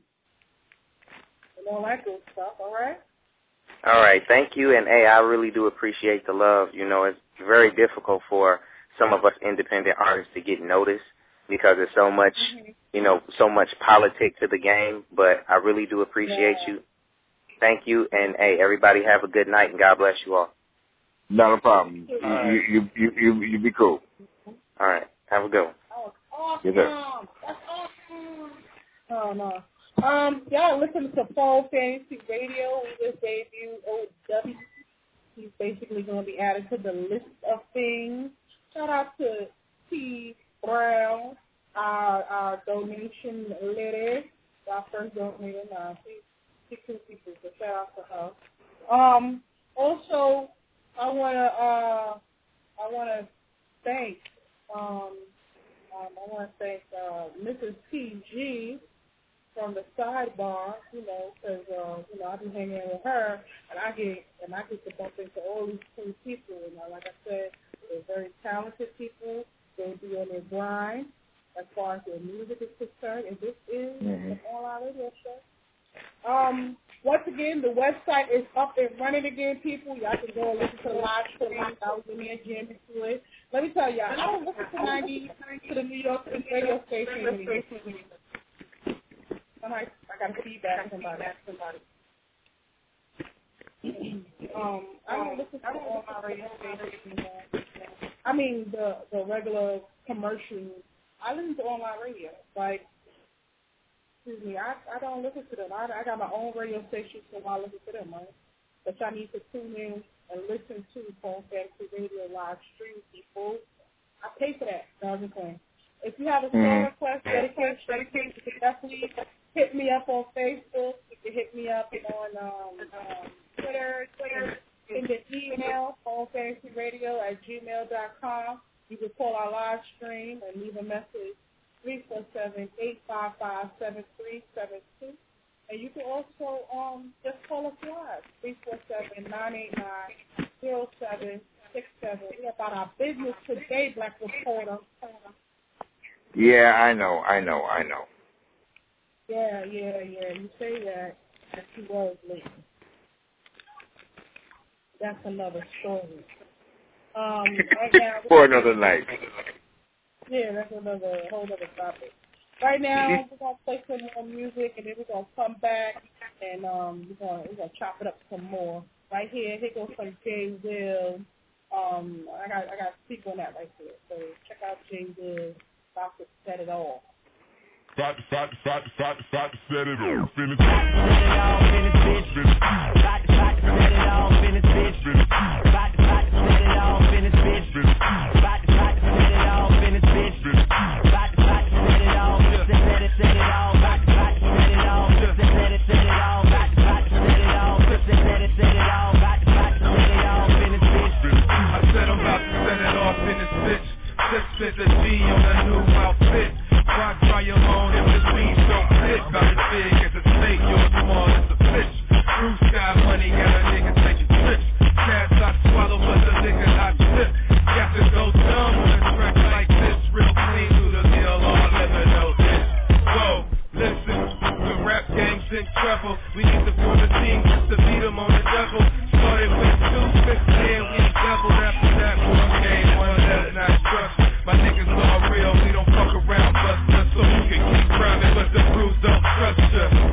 all that good stuff, all right? All right, thank you. And, hey, I really do appreciate the love. It's very difficult for some of us independent artists to get noticed because there's so much, so much politics to the game. But I really do appreciate you. Thank you. And, hey, everybody have a good night, and God bless you all. Not a problem. You be cool. All right. Have a good one. Oh, awesome. Yes, sir. That's awesome. Oh, no. Y'all listen to Paul Fantasy Radio. We just debuted OW. He's basically going to be added to the list of things. Shout out to T. Brown, our donation lady. our first donator. She's two people, so shout out to her. Also, I wanna thank Mrs. PG from the sidebar, because I be hanging out with her, and I get to bump into all these cool people. Like I said, they're very talented people. They be on their grind as far as their music is concerned, and this is an all-out radio show. Once again, the website is up and running again, people. Y'all can go and listen to the live stream. I was in there jamming to it. Let me tell y'all, I don't listen to 90 to the New York radio station anymore. I got a feedback from somebody. I don't listen to all my radio stations anymore. I mean, the regular commercials. I listen to online radio. Like, excuse me, I don't listen to them. I got my own radio station, so I listen to them, right? But y'all need to tune in and listen to Phone Fantasy Radio live stream, people. I pay for that. No, I'm just saying. If you have a song request, dedication, you can definitely hit me up on Facebook. You can hit me up on Twitter, in the email, phonefantasyradio@gmail.com. You can call our live stream and leave a message, 347-855-7372. And you can also just call us live, 347-989-0767. We about our business today, Black Reporter. Yeah, I know. Yeah. You say that she was late. That's another story. Right now, for another night. Yeah, that's whole other topic. Right now, we're gonna play some more music, and then we're gonna come back and we're gonna chop it up some more. Right here goes some Jay Will. I got to speak on that right there. So check out Jay Will. About to set it all. About to set it all. Finish it. About to set it all. Finish it. About to set it all. Finish it. About to set it all. Finish it. About to set it all. Set it all. About to set it all. Set it all. About to set it all. Set it all. About to set it all. Finish it. I said I'm about to set it off in this bitch. Just spent a G on a new outfit. Rock try your own if the weed don't fit. About as big as a snake, you're small as a fish. Blue sky money got a nigga taking trips. Cats I swallow but the nigga I slip. Got to go dumb on a track like this. Real clean through the deal, all I'll ever know is whoa, listen, the rap game's in trouble. We need to form a team just to beat them on the double. Started with 2-15, we doubled after that. One game, one left, not trust. My niggas all real, we don't fuck around, bust us so you can keep rhyming, but the crews don't trust us.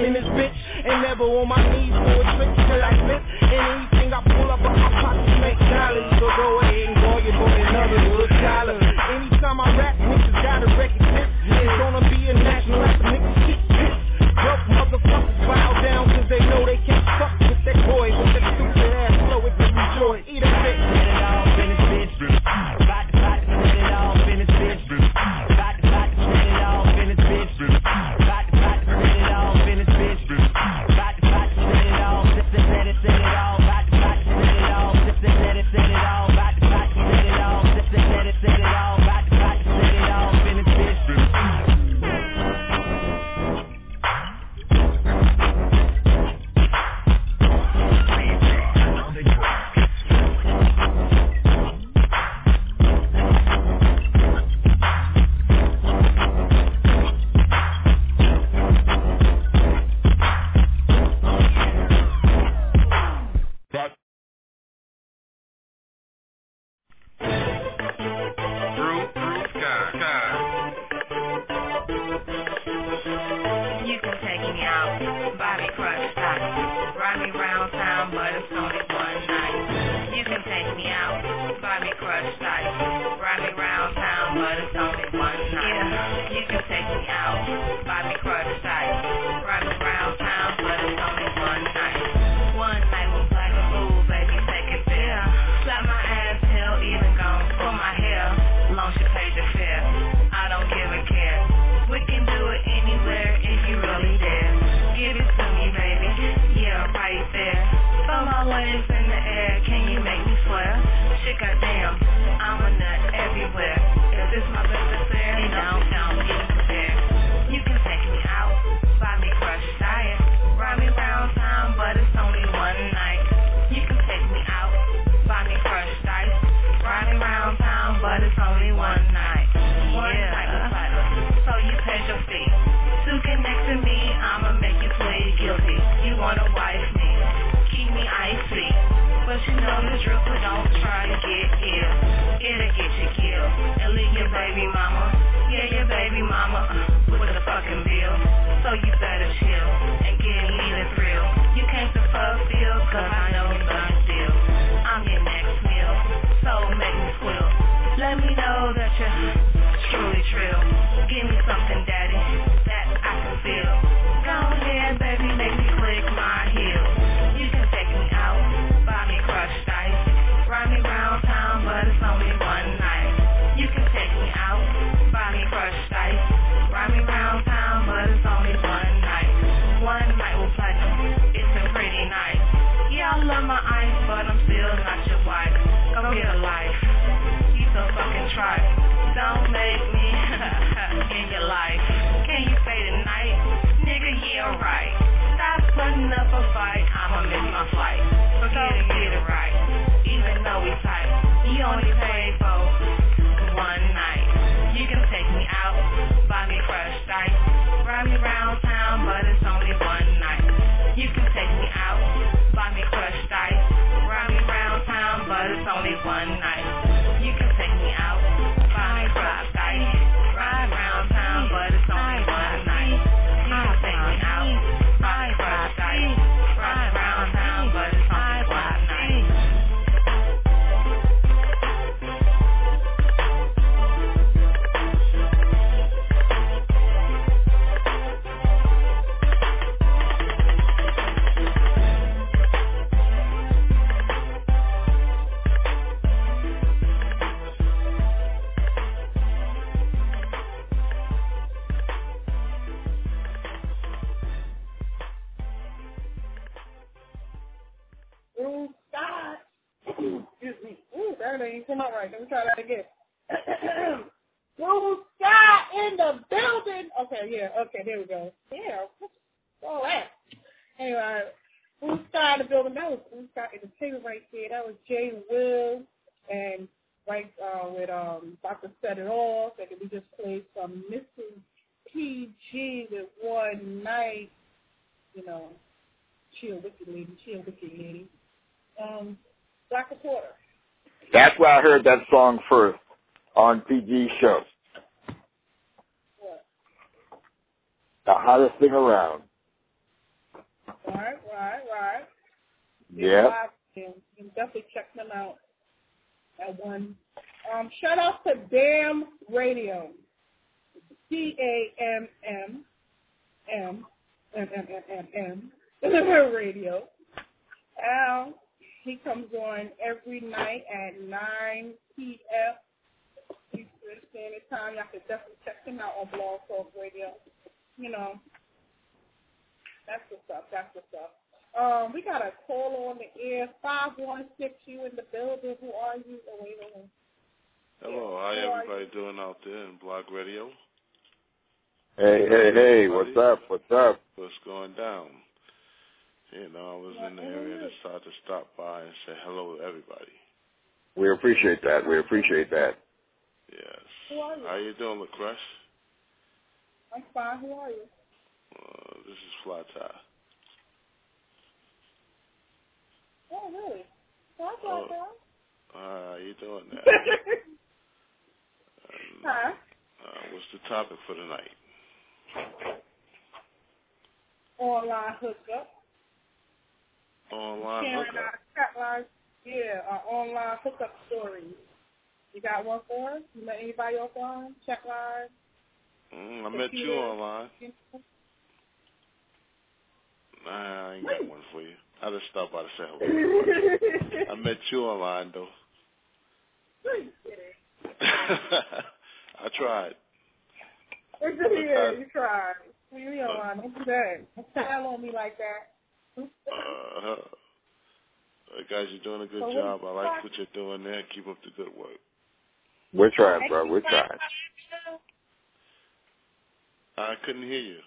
in this bitch. And never on my knees for a trick till I slip. And anything I pull up, my pockets make dollars. So go ahead and call your boy another good dollar. Anytime I rap, niggas gotta recognize. It's gonna be a national anthem, niggas keep pissed. Broke motherfuckers bow down cause they know they can't fuck with that boy. With that stupid ass flow, it gives me joy. Eat a bitch. Spit it all, finish bitch. About to spit it all, finish bitch. About to spit it all, finish bitch. About to spit it all, finish bitch. About to spit it all, just to let it sit it all. About to spit it all, just to let it sit it all. About to spit it all, just to let it sit it all. About to spit it all, finish bitch. Come on, right. Let me try that again. Blue sky in the building. Okay, yeah. Okay, there we go. Yeah, what's all that? Anyway, Blue Sky in the building. That was Blue Sky Entertainment right there. That was Jay Will and right with Dr. Set It Off. And we just played some Mrs. PG with One Night. You know, chill wicked lady. Black Reporter. That's where I heard that song first, on PG's show. What? The hottest thing around. Yeah. You can definitely check them out at one. Shout out to Damn Radio. DAMM Radio. Al, he comes on every night at 9 p.m. Eastern Standard Time. Y'all can definitely check him out on Blog Talk Radio. You know, that's what's up. That's what's up. We got a call on the air. 516, you in the building. Who are you? Oh, wait. Hello, how everybody doing out there in Blog Radio? Hey, what's up? What's going down? You know, I was in the area and decided to stop by and say hello to everybody. We appreciate that. Yes. Who are you? How you doing, LaCrush? I'm fine. Who are you? This is Fly Tie. Oh, really? Hi, Fly Tie. How you doing now? Hi. What's the topic for tonight? Online hookup. Online hookup? Our online hookup stories. You got one for us? You met anybody offline? Chat line? I met you online. Nah, I ain't got one for you. I just stopped by to say hello. I met you online, though. I tried. Yeah, you tried. You online. Don't do that. Don't tell on me like that. Guys, you're doing a good job. I like what you're doing there. Keep up the good work. We're trying, bro. We're trying. I couldn't hear you.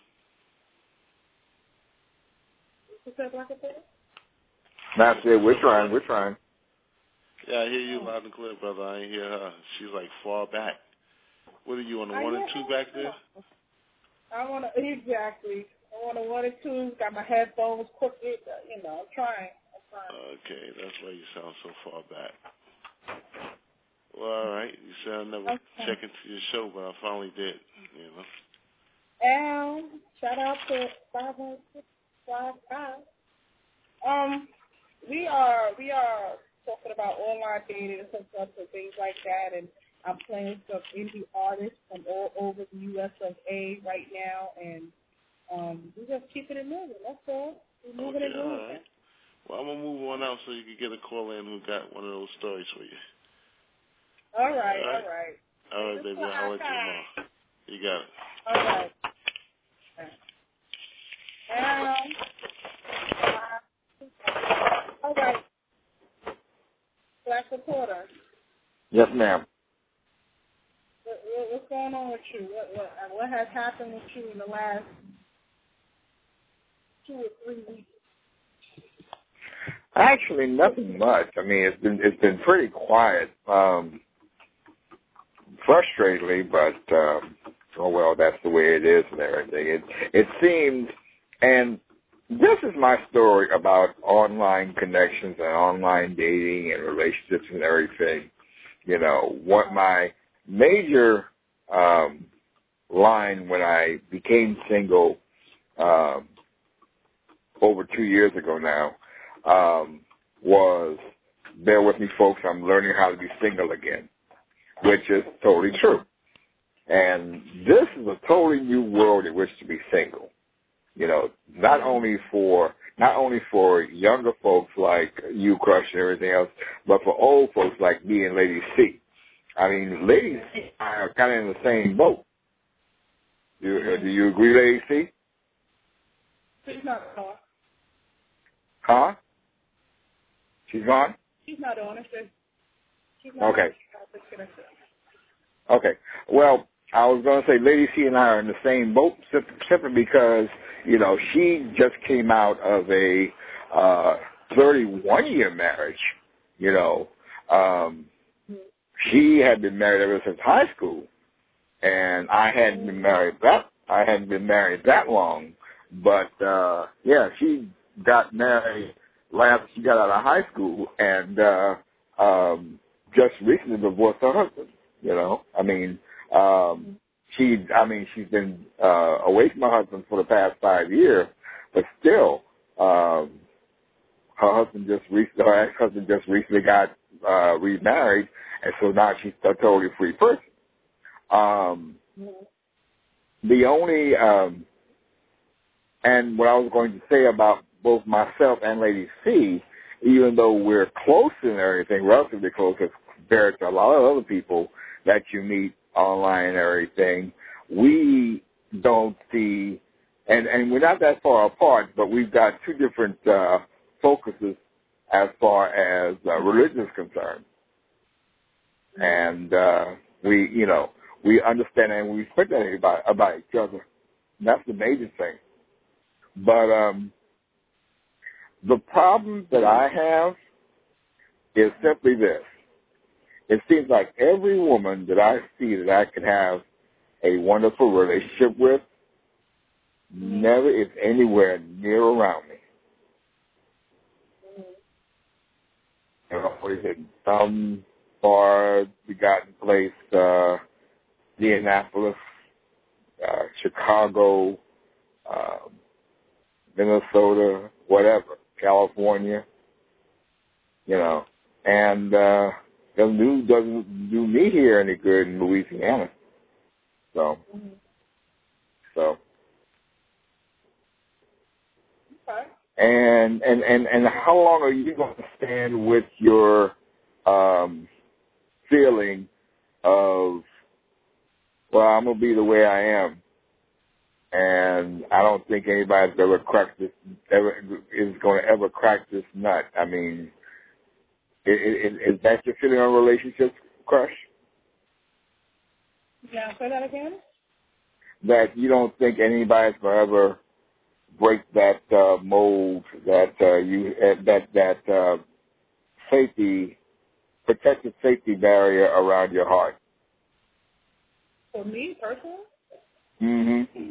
That's it. We're trying. Yeah, I hear you loud and clear, brother. I ain't hear her. She's like far back. What are you, on the 1 and 2 back there? Exactly. I'm on the 1 and 2. Got my headphones crooked. You know, I'm trying. Okay, that's why you sound so far back. Well, all right. You said I never check into your show, but I finally did, you know. And shout out to 51655. We are talking about online dating and hookups and things like that, and I'm playing some indie artists from all over the U.S. of A right now, and we're just keeping it moving. That's all. We're moving and moving. All right. Well, I'm going to move on out so you can get a call in who got one of those stories for you. All right. All right, baby. I'll let you tomorrow. You got it. All right. All right. Black Reporter. Yes, ma'am. What's going on with you? What has happened with you in the last 2 or 3 weeks? Actually, nothing much. I mean, it's been pretty quiet. Frustratingly, but oh well, that's the way it is and everything. It seemed, and this is my story about online connections and online dating and relationships and everything. You know, what my major line when I became single over 2 years ago now was, bear with me, folks, I'm learning how to be single again, which is totally true. And this is a totally new world in which to be single. You know, not only for younger folks like you, Crush, and everything else, but for old folks like me and Lady C. I mean, Lady C and I are kind of in the same boat. Do you agree, Lady C? She's not on. Huh? She's gone? She's not on. She's not okay. On. Okay. Well, I was going to say Lady C and I are in the same boat simply because, you know, she just came out of a 31-year marriage, you know. She had been married ever since high school, and I hadn't been married that long. But, yeah, she got married she got out of high school and just recently divorced her husband, you know. I mean, she's been away from her husband for the past 5 years, but still, her her ex-husband just recently got remarried, and so now she's a totally free person. The only and what I was going to say about both myself and Lady C, even though we're close and everything, relatively close as compared to a lot of other people that you meet online and everything, we don't see, and we're not that far apart, but we've got two different focuses as far as religion is concerned. And we understand and we respect that about each other. And that's the major thing. But the problem that I have is simply this. It seems like every woman that I see that I can have a wonderful relationship with never is anywhere near around me. What is it? Some far begotten place, Indianapolis, Chicago, Minnesota, whatever, California, and doesn't do me here any good in Louisiana. So. Okay. And how long are you going to stand with your feeling of, well, I'm gonna be the way I am, and I don't think anybody's is going to ever crack this nut. I mean, is that your feeling on relationships, Crush? Yeah, say that again. That you don't think anybody's going to ever break that mold, that protected safety barrier around your heart. For me personally? Mm-hmm.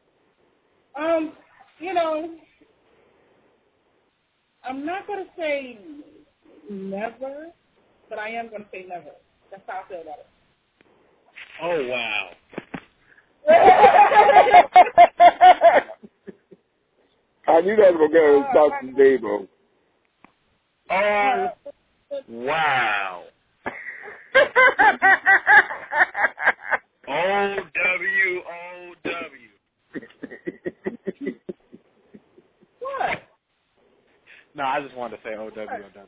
I'm not going to say never, but I am going to say never. That's how I feel about it. Oh, wow. I knew that was going to get us Dr. Dabo. Oh, wow. O-W-O-W. What? No, I just wanted to say O-W-O-W.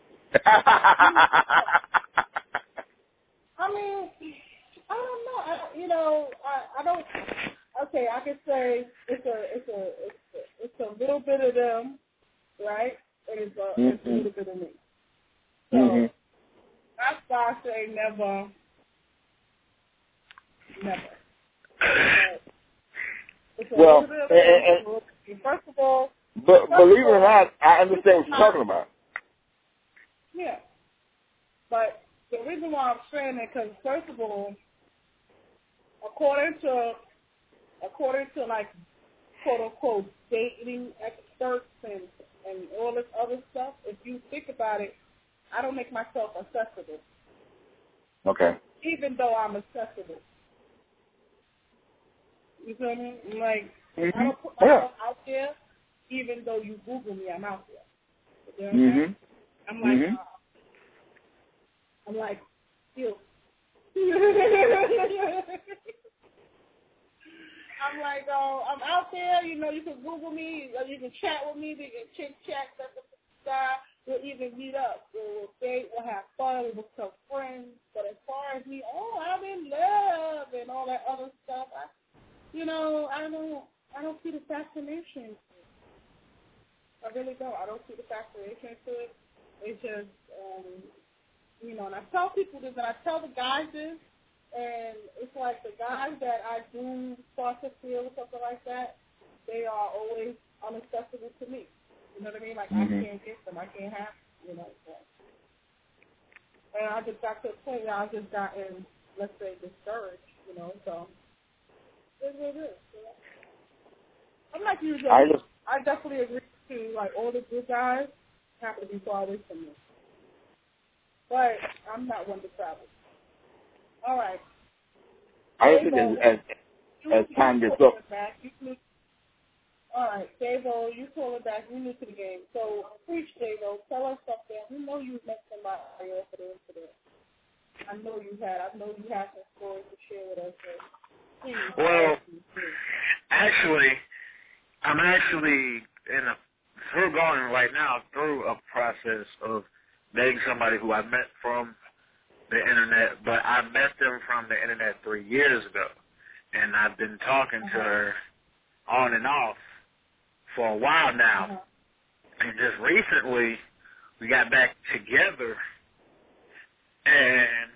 I mean, I don't know. I don't. Okay, I could say it's a little bit of them, right? And it's a little bit of me. So that's why I say never. It's a little bit of them. First of all, but believe it or not, I understand what you're talking about. Yeah, but the reason why I'm saying that, because first of all, according to like quote unquote dating experts and all this other stuff, if you think about it, I don't make myself accessible. Okay. Even though I'm accessible. You feel me? Like, I don't put myself out there, even though you Google me, I'm out there. You know what I'm saying? I'm like, still. I'm like, I'm out there, you can Google me, you can chat with me, we can chit-chat, we'll even meet up, we'll date, we'll have fun, we'll become friends, but as far as me, I'm in love, and all that other stuff, I don't see the fascination. I really don't. I don't see the fascination to it. It's just, and I tell people this, and I tell the guys this, and it's like the guys that I do start to feel or something like that, they are always unaccessible to me. You know what I mean? Like, I can't get them. I can't have them, So. And I just got to a point where I just gotten, let's say, discouraged, so it's what it is. I'm like you, Joe. I definitely agree to, like, all the good guys have to be far away from me. But I'm not one to travel. All right. I think as time gets up. All right, Davo, you call it back. You new to the game. So, preach, Davo. Tell us something. We know you met somebody after the incident. I know you had. I know you have some stories to share with us. So please. Well, actually, I'm actually we're going right now through a process of dating somebody who I met from the internet, but I met them from the internet 3 years ago, and I've been talking to her on and off for a while now, and just recently we got back together, and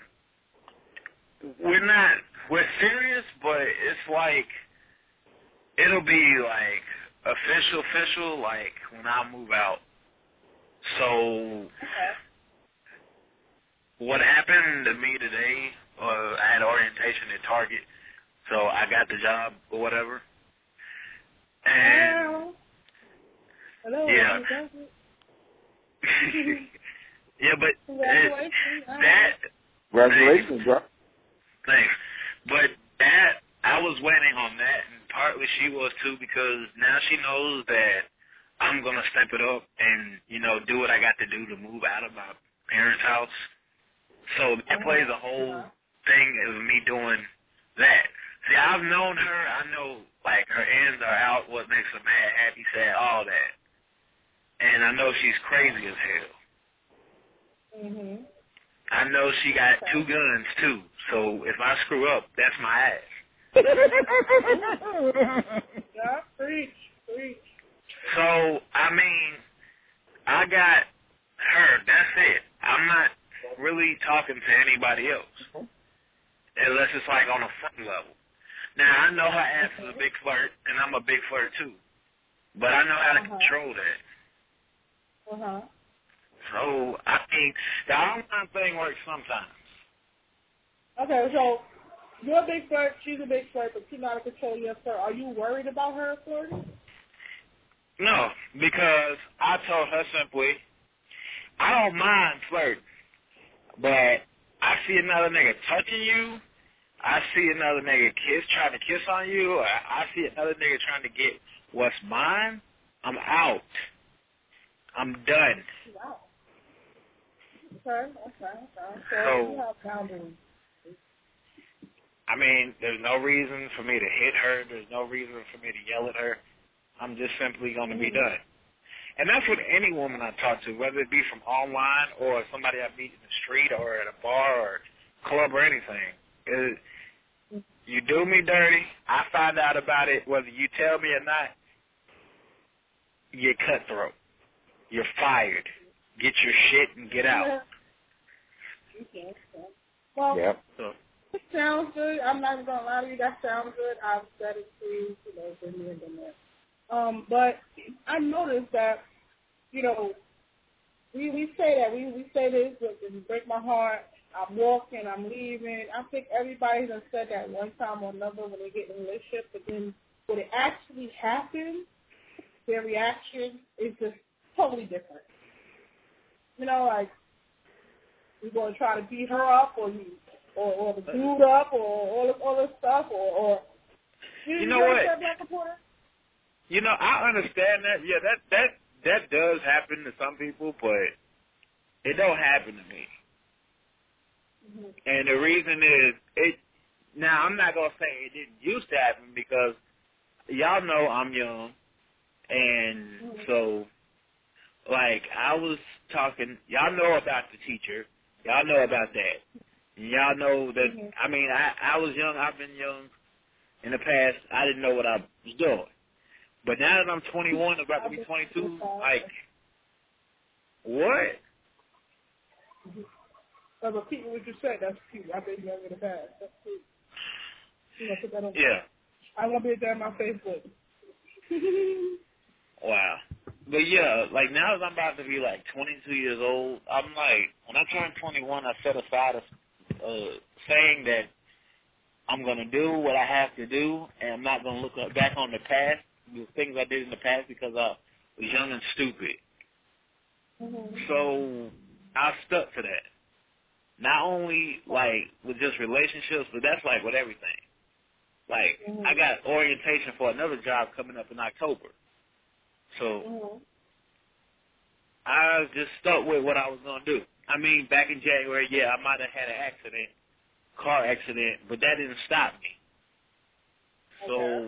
we're serious, but it's like it'll be like official like when I move out. So what happened to me today, I had orientation at Target, so I got the job or whatever. And hello. Yeah. Yeah, but Congratulations, bro. Thanks. But that, I was waiting on that, and partly she was too, because now she knows that I'm going to step it up and, do what I got to do to move out of my parents' house. So that plays a whole thing of me doing that. See, I've known her. I know, like, her ends are out, what makes her mad, happy, sad, all that. And I know she's crazy as hell. I know she got 2 guns, too. So if I screw up, that's my ass. Yeah, preach. So, I mean, I got her. That's it. I'm not really talking to anybody else. Unless it's like on a fun level. Now, I know her ass is a big flirt, and I'm a big flirt, too. But I know how to control that. So, I mean, the online thing works sometimes. Okay, so you're a big flirt, she's a big flirt, but you know how to control your flirt. Are you worried about her flirting? No, because I told her simply, I don't mind flirting, but I see another nigga touching you, I see another nigga trying to kiss on you, or I see another nigga trying to get what's mine, I'm out. I'm done. Wow. Okay. So you have boundaries. I mean, there's no reason for me to hit her. There's no reason for me to yell at her. I'm just simply going to be done. And that's with any woman I talk to, whether it be from online or somebody I meet in the street or at a bar or club or anything. You do me dirty, I find out about it, whether you tell me or not, you're cutthroat. You're fired. Get your shit and get out. Okay. Well, it sounds good. I'm not even going to lie to you. That sounds good. I've said it to you, been here, been there. But I noticed that, we say that. We say this, it break my heart. I'm walking, I'm leaving. I think everybody has said that one time or another when they get in a relationship, but then when it actually happens, their reaction is just totally different. Like, you're going to try to beat her up or the dude up or all this stuff or you know what? I understand that. Yeah, that does happen to some people, but it don't happen to me. And the reason is now I'm not gonna say it didn't used to happen because y'all know I'm young, and so like I was talking. Y'all know about the teacher. Y'all know about that. And y'all know that. I mean, I was young. I've been young in the past. I didn't know what I was doing. But now that I'm 21, about to be 22, like, what? Repeat what you said. That's cute. I've been young in the past. That's cute. You know, put that on. Yeah. I'm gonna be there on my Facebook. Wow. But yeah, like now that I'm about to be like 22 years old, I'm like, when I turned 21, I set aside a saying that I'm gonna do what I have to do, and I'm not gonna look back on the past, the things I did in the past because I was young and stupid. So I stuck to that. Not only like with just relationships, but that's like with everything. Like I got orientation for another job coming up in October. So I just stuck with what I was going to do. I mean, back in January, yeah, I might have had an car accident, but that didn't stop me. So,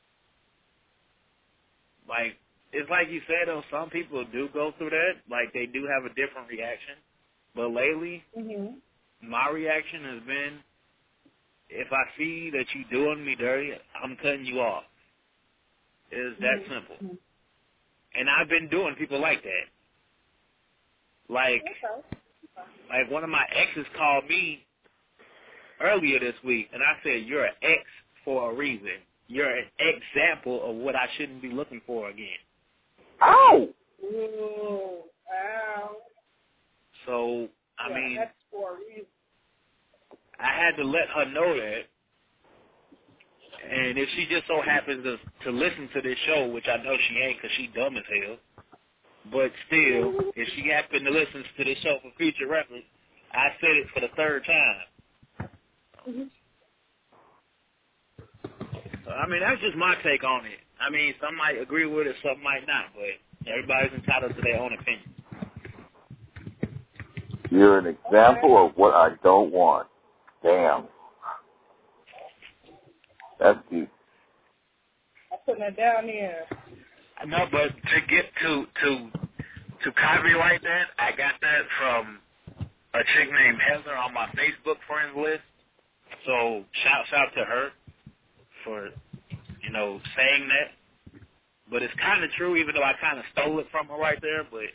like, it's like you said, though, some people do go through that. Like, they do have a different reaction. But lately, my reaction has been, if I see that you doing me dirty, I'm cutting you off. It's that simple. And I've been doing people like that. Like one of my exes called me earlier this week, and I said, you're an ex for a reason. You're an example of what I shouldn't be looking for again. Oh! Ooh, wow. So, I mean, that's for a reason. I had to let her know that. And if she just so happens to listen to this show, which I know she ain't because she dumb as hell, but still, if she happened to listen to this show for future reference, I said it for the third time. So, I mean, that's just my take on it. I mean, some might agree with it, some might not, but everybody's entitled to their own opinion. You're an example of what I don't want. Damn. That's deep. I'm putting that down here. No, but to get to copyright that, I got that from a chick named Heather on my Facebook friends list. So shouts out to her for, saying that. But it's kind of true, even though I kind of stole it from her right there. But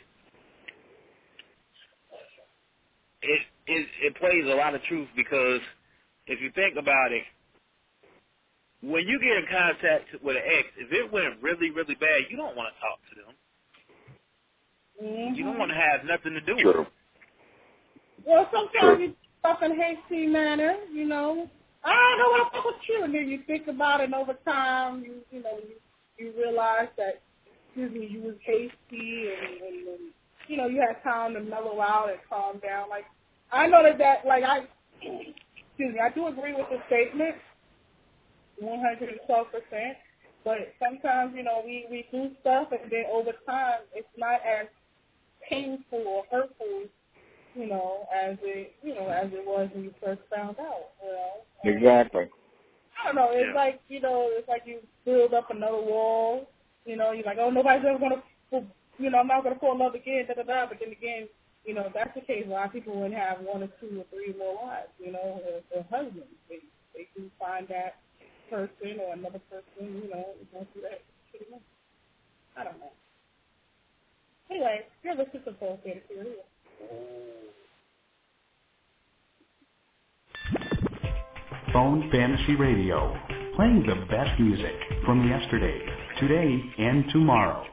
it plays a lot of truth because if you think about it, when you get in contact with an ex, if it went really, really bad, you don't want to talk to them. You don't want to have nothing to do with them. Well, sometimes you talk in hasty manner, I don't know what I fuck with you, and then you think about it, and over time, you realize that, you was hasty, and you had time to mellow out and calm down. Like, I know that I do agree with the statement, 112%, but sometimes, we do stuff, and then over time, it's not as painful or hurtful, as it was when you first found out, Exactly. I don't know, it's like, it's like you build up another wall, you're like, oh, nobody's ever going to, I'm not going to fall in love again, but then again, if that's the case, a lot of people wouldn't have 1 or 2 or 3 more wives, or husbands. They do find that person or another person, going through that pretty much. I don't know. Anyway, you're listening to Full Fantasy Radio. Phone Fantasy Radio, playing the best music from yesterday, today, and tomorrow.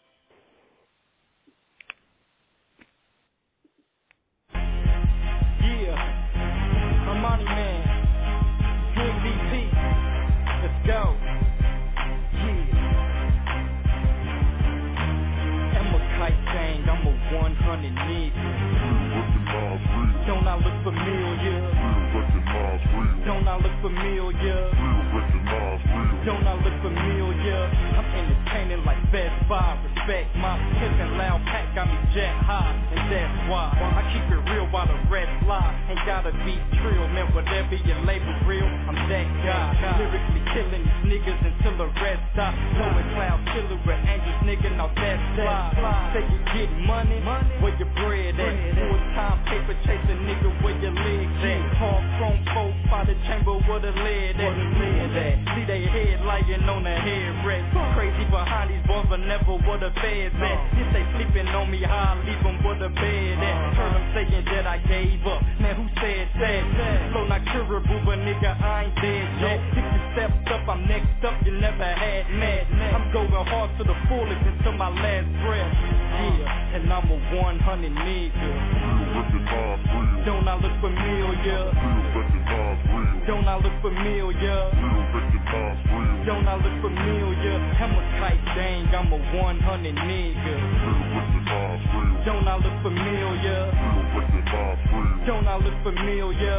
Yeah, Armani Man, good VP, let's go. Yeah, I'm a kite bang, I'm a 100 nigga. Don't I look familiar? Don't I look familiar? Don't I look familiar? I'm entertaining like Best Buy. Respect my kicking loud pack, got me jet high, and that's why I keep it real while the rest fly. Ain't gotta be trill, man. Whatever your label real, I'm that guy. Lyrically killing these niggas until the rest die. Blowing cloud killer with angels, nigga. Now that's fly. Say you get money, where your bread at? Full time paper chase a nigga where your legs at. Hard chrome folk by the chamber where the lead at. See they head lying on the head rest. Crazy behind these boys, but never where the feds at. If they sleeping on me, how I leave them where the bed at. Heard them saying that I gave up. Man, who said that? Flow not curable, but nigga, I ain't dead yet. If you stepped up, I'm next up, you never had met. I'm going hard to the fullest until my last breath. Yeah. and I'm a 100 nigga. Don't I look familiar? Don't I look familiar? Don't I look familiar? Hematite gang, I'm a 100 nigga. Don't I look familiar? Don't I look familiar?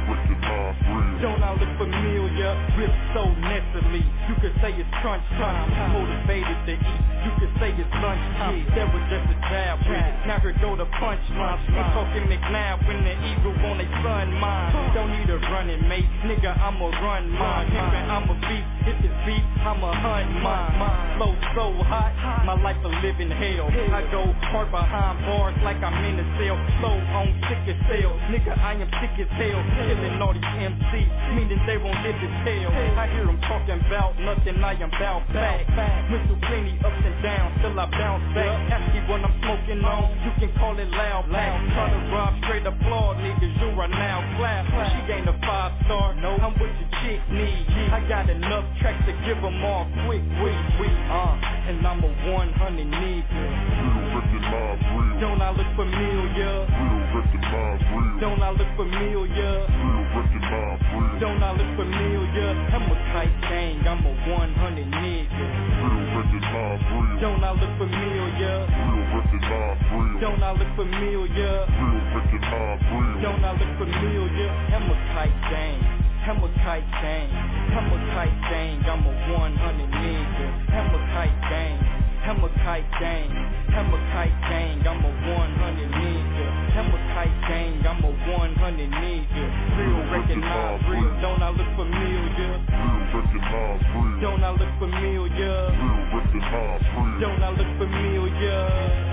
Don't I look familiar? Rip so necessarily, you could say it's crunch time. Motivated to eat, you could say it's lunchtime. That was just a jab, now here go the punchline. I'm talking McNabb when the eagle on a sun mine. Don't need a running mate, nigga, I'ma run mine. Pimpin', I'm a beat, if it's beat, I'ma hunt mine. Flow so hot, my life a living hell. I go hard behind bars like I'm in a cell. Flow on sick as hell, nigga, I am sick as hell. Killing all these MCs, meaning they won't live as hell. I hear them talking about nothing, I am bout back. Went through plenty ups and downs, till I bounce back. Ask me what I'm smoking on, you can call it loud black. Try to rob straight applaud, niggas, you are now class. She ain't a 5-star, no, I'm what your chick need. I got enough tracks to give them all quick, and I'm a 100 nigga. Don't I look familiar? Don't I look familiar? Don't I look familiar? Hematite gang, I'm a 100 nigga. Don't I look familiar? Don't I look familiar? Don't I look familiar? Hematite gang, Hematite gang, Hematite gang, I'm a 100 nigga. Hematite gang, Hematite gang, Hematite gang, I'm a 100 nigga. Hematite gang, I'm a 100 nigga. Real recognize real, don't I look familiar? Don't I look familiar? Don't I look familiar?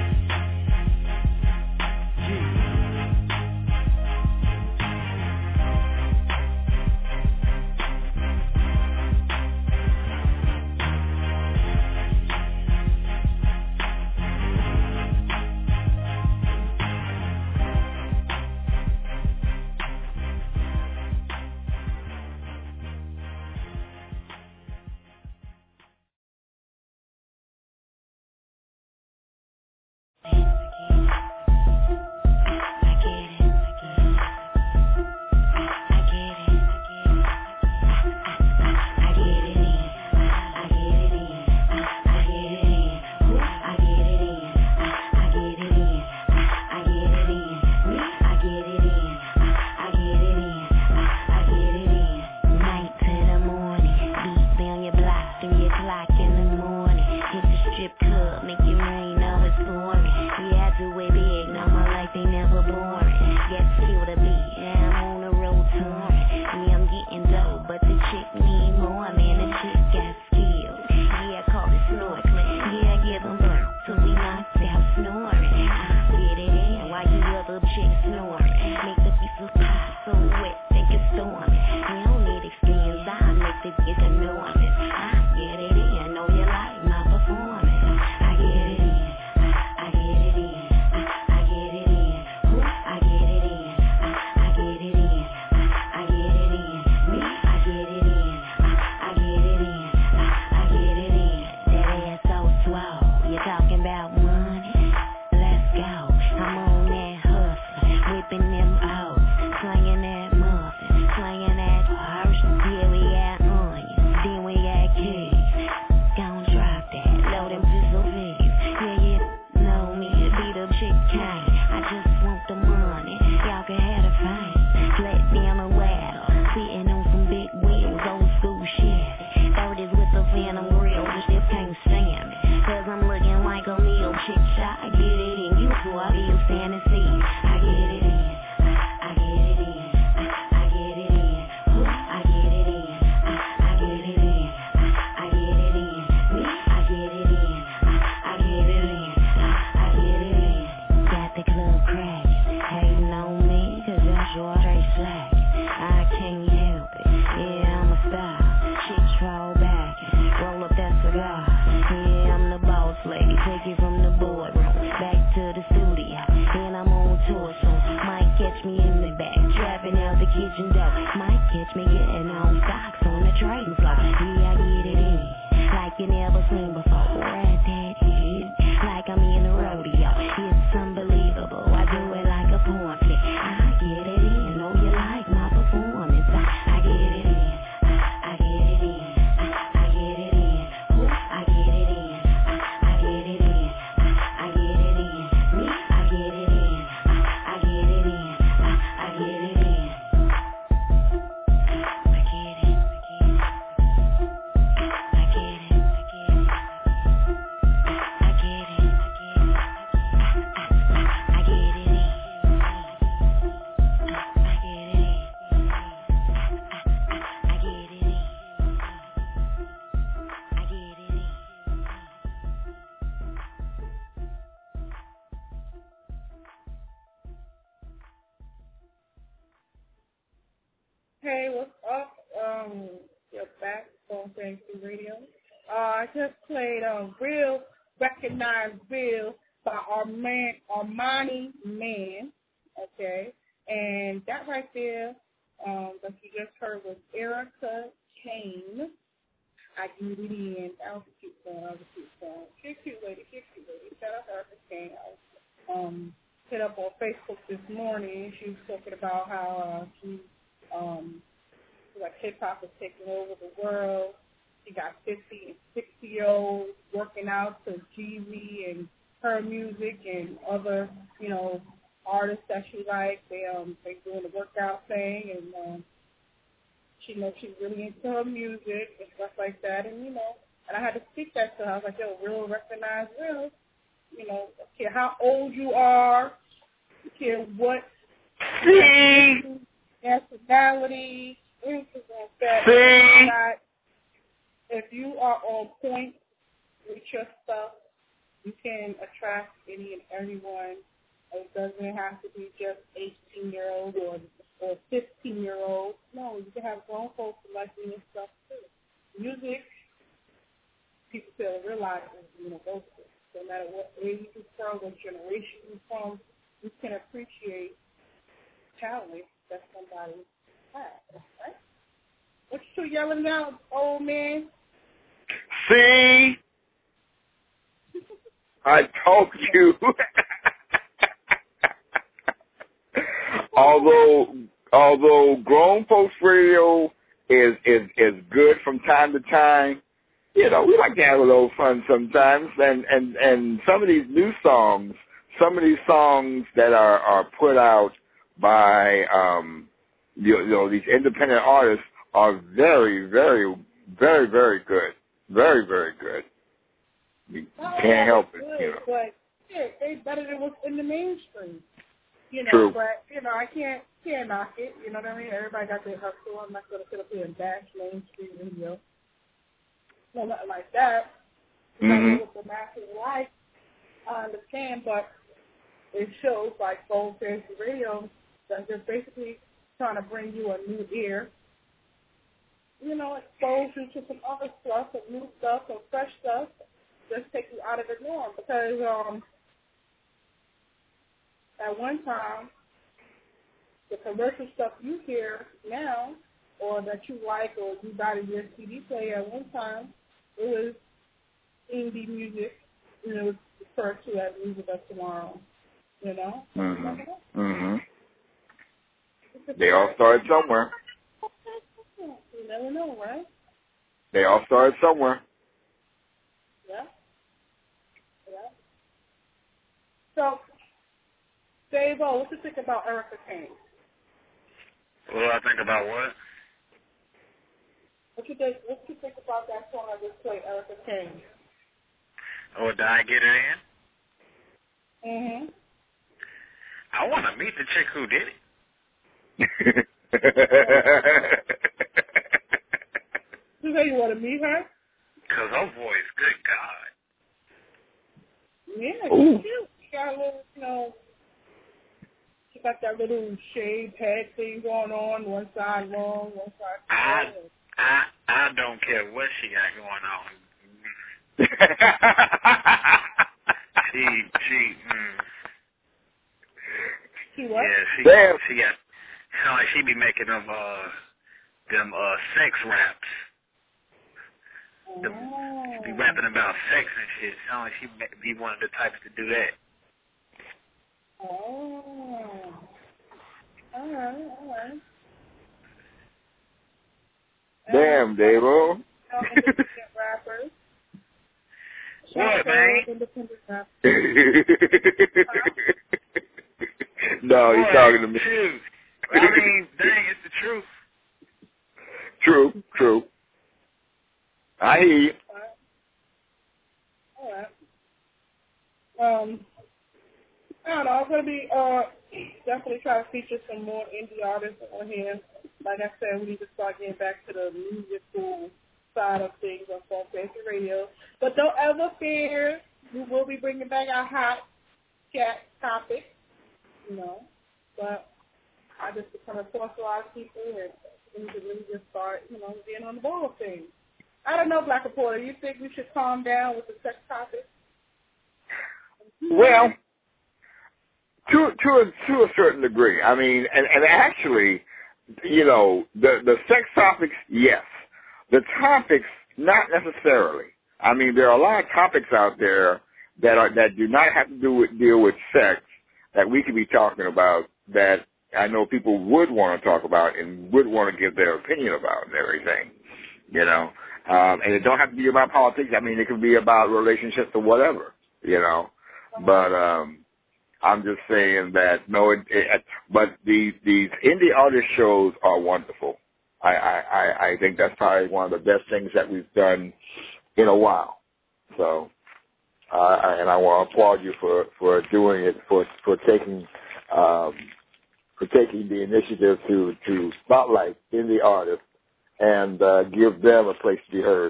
Like you never seen before. Rat that head, like I'm in the rodeo. Hey, what's up? You're back on Fantasy Radio. I just played Real, Recognized Real by Armani Man, okay? And that right there, that you just heard was Erica Kane. I get it in. That was a cute song. She's a cute lady. Shout out to Erica Kane. Hit up on Facebook this morning. She was talking about how like hip-hop is taking over the world. She got 50 and 60-year-olds working out to Jeezy and her music and other, artists that she likes. They doing the workout thing, and she knows she's really into her music and stuff like that. And and I had to speak that to her. I was like, yo, real, recognize real. I don't care how old you are. I don't care what nationality, anything like that. If you are on point with your stuff, you can attract any and everyone. It doesn't have to be just 18-year-olds or 15-year-olds. No, you can have grown folks liking your stuff too. Music, people still realize, those things. No matter what age you're from, what generation you're from, you can appreciate talent that somebody has, right? What you yelling out, old man? See? I told you. Although grown folks radio is good from time to time, we like to have a little fun sometimes, and some of these new songs, some of these songs that are put out by these independent artists are very, very, very, very good. Very, very good. You can't help it, But they better than what's in the mainstream. True. But I can't knock it. You know what I mean? Everybody got their hustle. I'm not gonna sit up here and bash mainstream radio. No, nothing like that. Mm-hmm. What the masses like, I understand, but it shows like Soul Fantasy Radio that they're basically trying to bring you a new ear. Expose you to some other stuff, some new stuff, some fresh stuff. Just take you out of the norm, because at one time, the commercial stuff you hear now, or that you like, or you got in your CD player at one time, it was indie music, and it was referred to as music of tomorrow. Mm-hmm. Mm-hmm. They all started somewhere. You never know, right? They all started somewhere. Yeah. So, Dave, what you think about Erica Kane? What do I think about what? What you think about that song I just played, Erica Kane? Oh, did I get it in? Mm-hmm. I want to meet the chick who did it. You say you want to meet her? Because her voice, good God. Yeah, she's cute. She got a little, she got that little shaved head thing going on, one side long, one side short. I don't care what she got going on. She what? Yeah, she got. Sound like she be making them sex raps. She be rapping about sex and shit. Sound like she be one of the types to do that. Oh. All right. Damn, Davo. Independent rappers. What, man? Independent rappers. No, he's talking to me. True. I mean, dang, it's the truth. True. I hear you. All right. I don't know. I'm going to be definitely trying to feature some more indie artists on here. Like I said, we need to start getting back to the musical side of things on Soul Fantasy Radio. But don't ever fear. We will be bringing back our hot chat topic, But I just come across a lot of people and we need to really just start, being on the ball of things. I don't know, Black Reporter. You think we should calm down with the sex topic? Well, to a certain degree. I mean, and actually, the sex topics, yes. The topics, not necessarily. I mean, there are a lot of topics out there that do not have to deal with sex that we could be talking about that I know people would want to talk about and would want to give their opinion about and everything, and it don't have to be about politics. I mean, it could be about relationships or whatever, But I'm just saying that but these indie artist shows are wonderful. I think that's probably one of the best things that we've done in a while. So, and I want to applaud you for doing it, for taking the initiative to spotlight indie artists and give them a place to be heard.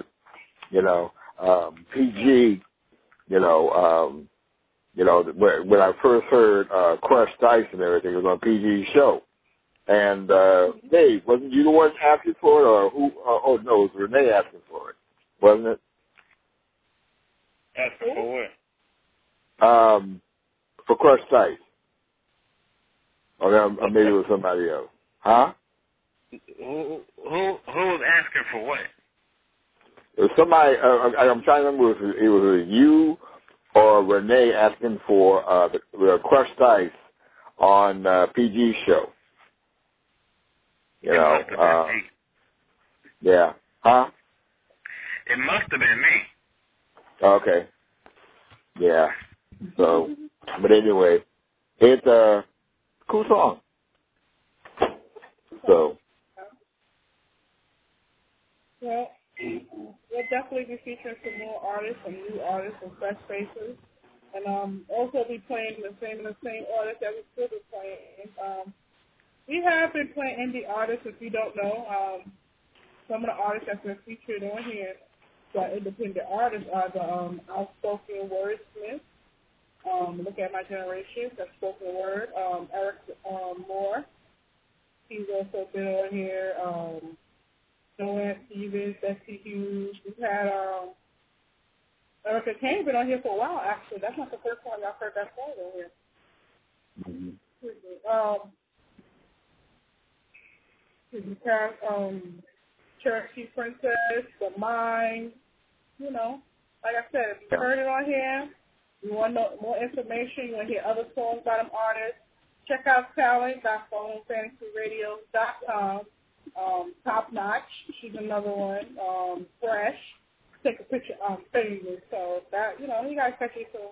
PG, when I first heard Crush Dice and everything, it was on PG's show. And Dave, wasn't you the one asking for it, or who? Oh no, it was Renee asking for it, wasn't it? Asking for what? For Crush Dice. Or maybe it was somebody else. Huh? Who was asking for what? It was somebody. I'm trying to remember if it was you or Renee asking for the Crush Dice on PG's show. Yeah. Huh? It must have been me. Okay. Yeah. So, but anyway, it's a cool song. So. Well, we'll definitely be featuring some more artists, some new artists, and fresh faces, and also be playing the same artists that we still be playing. We have been playing indie artists, if you don't know. Some of the artists that's been featured on here, so independent artists, are the outspoken wordsmith. Look at My Generation, that's spoken word. Eric Moore, he's also been on here. Joanne Stevens, Bessie Hughes. We've had Erica Kane been on here for a while, actually. That's not the first time y'all heard that song on here. Cherokee Princess, The Mind, like I said, if you heard it on here, you want to know more information, you want to hear other songs by them artists, check out talent.phonefantasyradio.com. Top Notch, she's another one. Fresh, take a picture famous. So that, you guys catch it soon.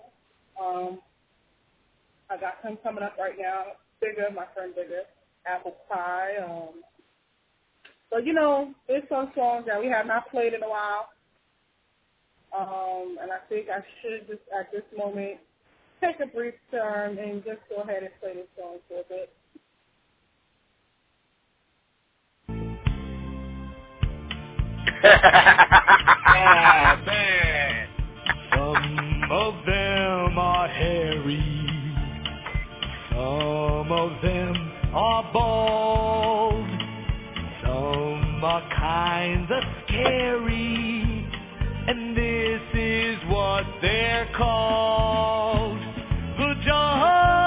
I got him coming up right now. Bigger, my friend Bigger, Apple Pie. But there's some songs that we have not played in a while. And I think I should just at this moment take a brief turn and just go ahead and play this song for a bit. Ah, man. Some of them are hairy. Some of them are bald. Some are kinds of scary. And this is what they're called. Vagina.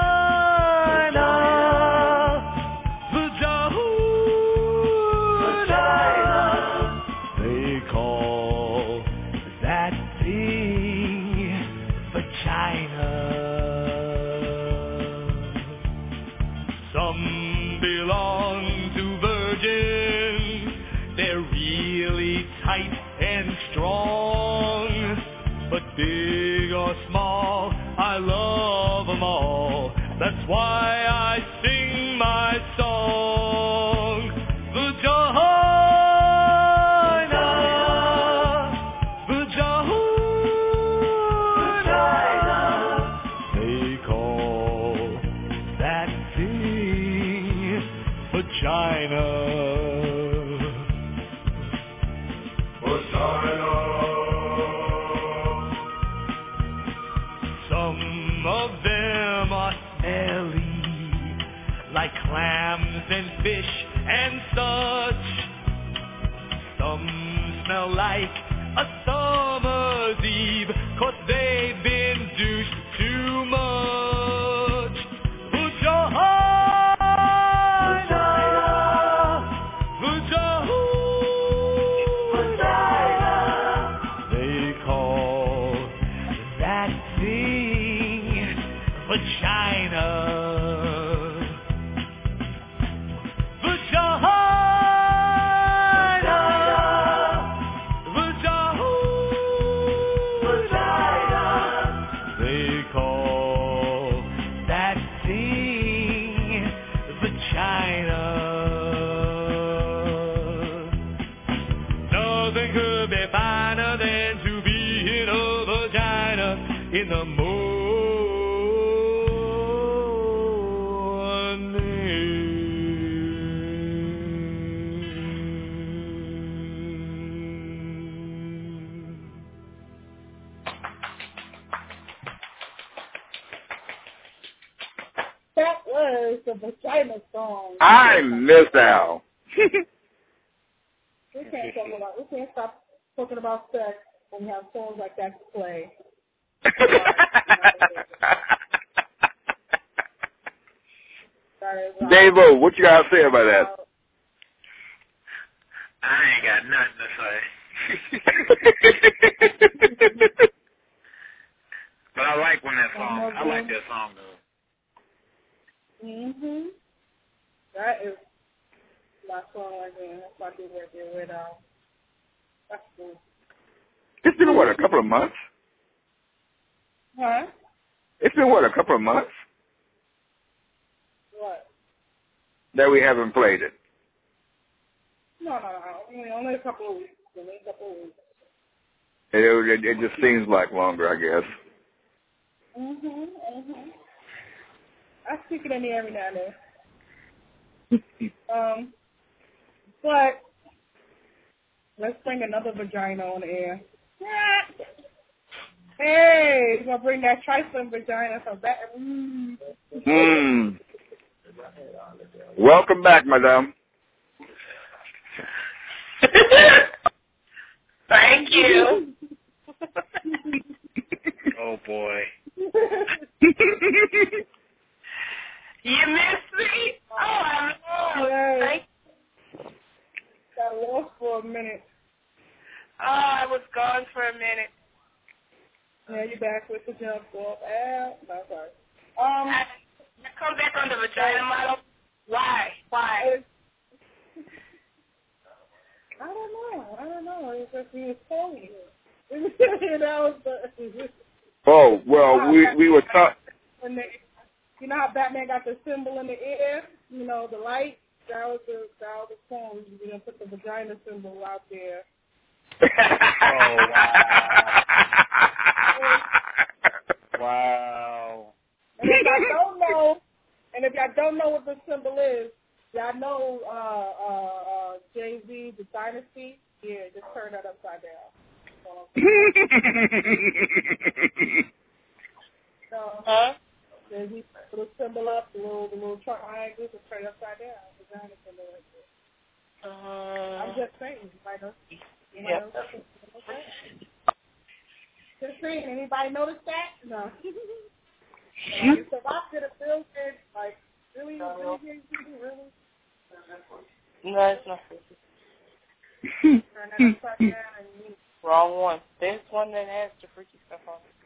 Big or small, I love them all. That's why I sing my song. Vagina, vagina. They call that thing vagina. Vagina. Like clams and fish and such. Some smell like a summer's eve, 'cause they've been douched too much. Vagina, vagina, they call that thing vagina. In the That was the vagina song. I miss Al. We can't stop talking about sex when we have songs like that to play. Davo, what you got to say about that? I ain't got nothing to say. But I like when that song. I like that song though. Mhm. That is my song right there. That's my dude right there with that's cool. It's been what, a couple of months? Huh? It's been what, a couple of months What? that we haven't played it. No. I mean, only a couple of weeks. It just seems like longer, I guess. Mhm. I speak it in the every now and then. But let's bring another vagina on the air. Hey, we're gonna bring that trifling vagina from back. Welcome back, madame. Thank you. Oh boy. You missed me? Oh, I know. Yes. Got lost for a minute. Oh, I was gone for a minute. Yeah, you back with the jump off. No, sorry. I come back on the vagina model. Why? I don't know. It's just he was telling you. That was the. Oh, well, we were talking. You know how Batman got the symbol in the air? You know, the light? That was the song. We're going to put the vagina symbol out there. Oh, wow. Wow. And if y'all don't know what the symbol is, y'all know Jay-Z, the Dynasty? Yeah, just turn that upside down. Jay-Z put a symbol up, the little triangle, just turn it upside down. The vagina symbol right there. I'm just saying. Just saying. Anybody notice that? No. So I could have built it, like, really? No, it's not. Turn that upside down and Wrong one. There's one that has the freaky stuff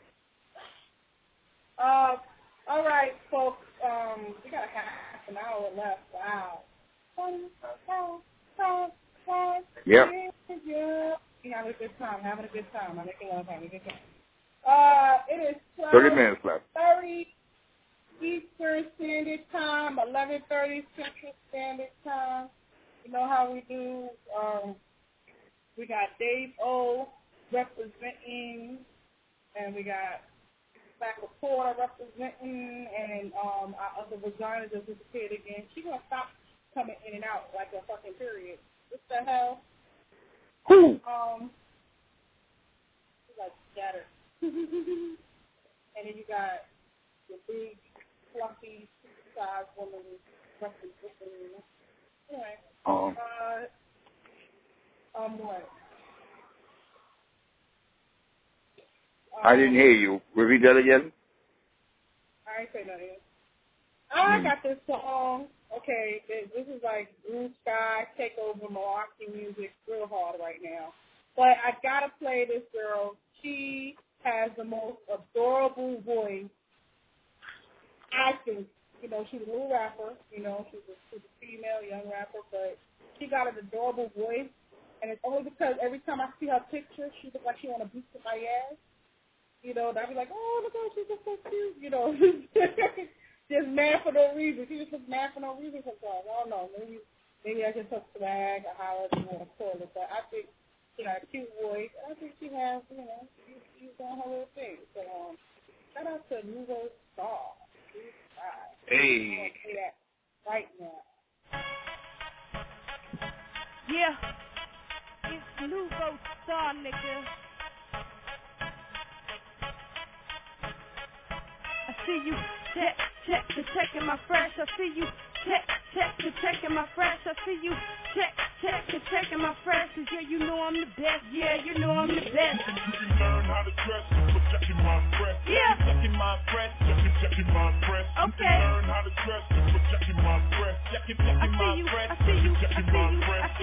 on. All right, folks. We got half an hour left. Wow. Yep. We're having a good time. I'm making love, having a good time. It is 30 minutes left. 30 Eastern Standard Time, 11:30 Central Standard Time. You know how we do. We got Dave O representing, and we got Back Porter representing, and our other vagina just disappeared again. She's gonna stop coming in and out like a fucking period. What the hell? Who? She's like scattered. And then you got the big, fluffy, size woman representing. Anyway. What? I didn't hear you. Repeat that again. I ain't say nothing. I got this song. Okay, this is like Blue Sky, take over Milwaukee music real hard right now. But I gotta play this girl. She has the most adorable voice. I think, you know, she's a little rapper. You know, she's a female, young rapper, but she got an adorable voice. And it's only because every time I see her picture, she looks like she want to beat my ass. You know, and I'd be like, oh, look how she's just so cute. You know, just mad for no reason. She just looks mad for no reason sometimes. I don't know. Maybe I just took swag or however you want to call it. But I think she got a cute voice. I think she has, you know, she's doing her little thing. So shout out to Nouveau Star. Hey. I'm going to say that right now. Yeah. It's Nouveau Star, nigga. I see you checking my fresh. I see you checking my fresh. I see you checking my fresh. Cause yeah, you know I'm the best. Yeah, you know I'm the best. You can learn how to dress, but checking my fresh. Yeah. Checking my fresh, checking my fresh. Okay. You can learn how to dress, but checking my fresh. Checking my fresh. I see you checking me out.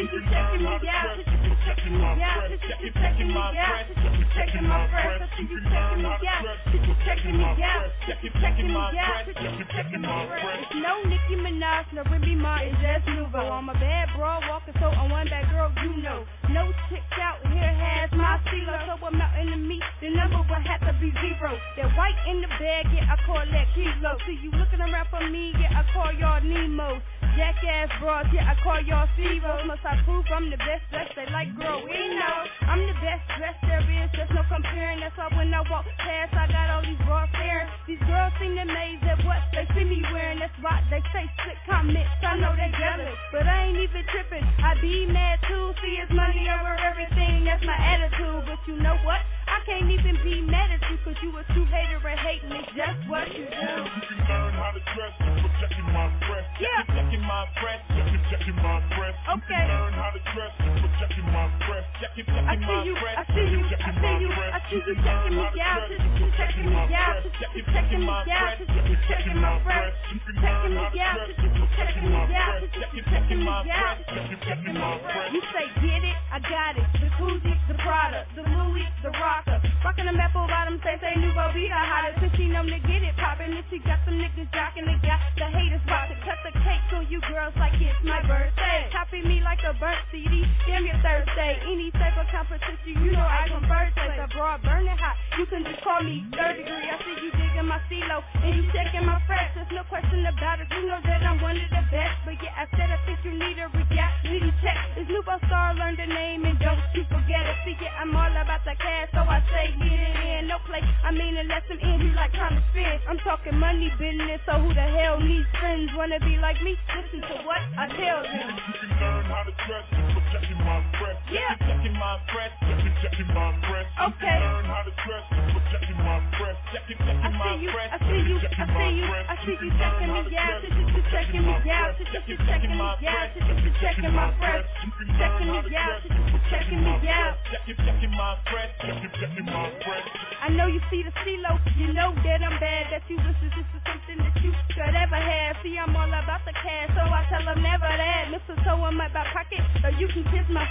Checking me out. Checking my fresh. Checking my fresh. I see you checking me out. Checking me out. Checking my fresh. Checking my fresh. It's no Nicki Minaj, no Remy Ma, it's just Nouveau. I'm a bad bro, walking so I'm one bad girl, you know. No chicks out here has my CeeLo, so I'm out in the meat. The number would have to be 0. That white in the bag, yeah, I call that kilo. See you looking around for me, yeah, I call y'all Nemo. Jackass bros, yeah, I call y'all Steros. Must I prove I'm the best dressed? They like, girl, we know I'm the best dressed there is. There's no comparing. That's why when I walk past, I got all these bras staring. These girls seem amazed at what they see me wearing. That's why they say slick comments. I know they jealous, but I ain't even tripping. I be mad too. See, it's money over everything. That's my attitude. But you know what? I can't even be mad at you, cause you a true hater and hating. It's just what you do. You can learn how to dress, but checking my fresh. Yeah. Checking my fresh, checking my fresh. Okay. You can learn how to dress, but checking my fresh. Checking my fresh. I see you checking me out. Checking me out. Checking me out. Checking my fresh. Checking my fresh. Checking me out. Checking me out. Checking me out. Checking my fresh. You say get it, I got it. The Coogee, the Prada, the Louis, the Rocker. Rockin' them apple bottoms, say Nouveau be the hottest. Cause she know to get it poppin'. And she got some niggas jockin'. They got the haters about to cut the cake on you girls like it's my birthday. Copy me like a burnt CD. Damn your Thursday. Any type of competition, you know I come first place. I brought burning hot. You can just call me 3rd degree. I see you digging my CeeLo and you checking my fresh. There's no question about it. You know that I'm one of the best. But yeah, I said I think you need a reality check. It's Nouveau Star, learn the name and don't you forget it. See it, I'm all about the cash, so I say get it in. No play, I mean unless I'm in, you like trying to spin. I'm talking money business, so who the hell needs friends? Wanna be like me? Listen to what I tell them. You can learn how to dress, but checking my fresh. Yeah. Checking my fresh, checking my fresh. Okay. You can learn how to dress, but checking my fresh. Checking my fresh. I see you checking me out. Checking me out. Checking me out. Checking my fresh. Checking my fresh. Checking me out. Checking me out. Checking my fresh. Checking my fresh. I know you see the CeeLo, you know that I'm bad, that you wish this is something that you could ever have. See, I'm all about the cash, so I tell them never that. Mistletoe in my back pocket, or you can kiss my,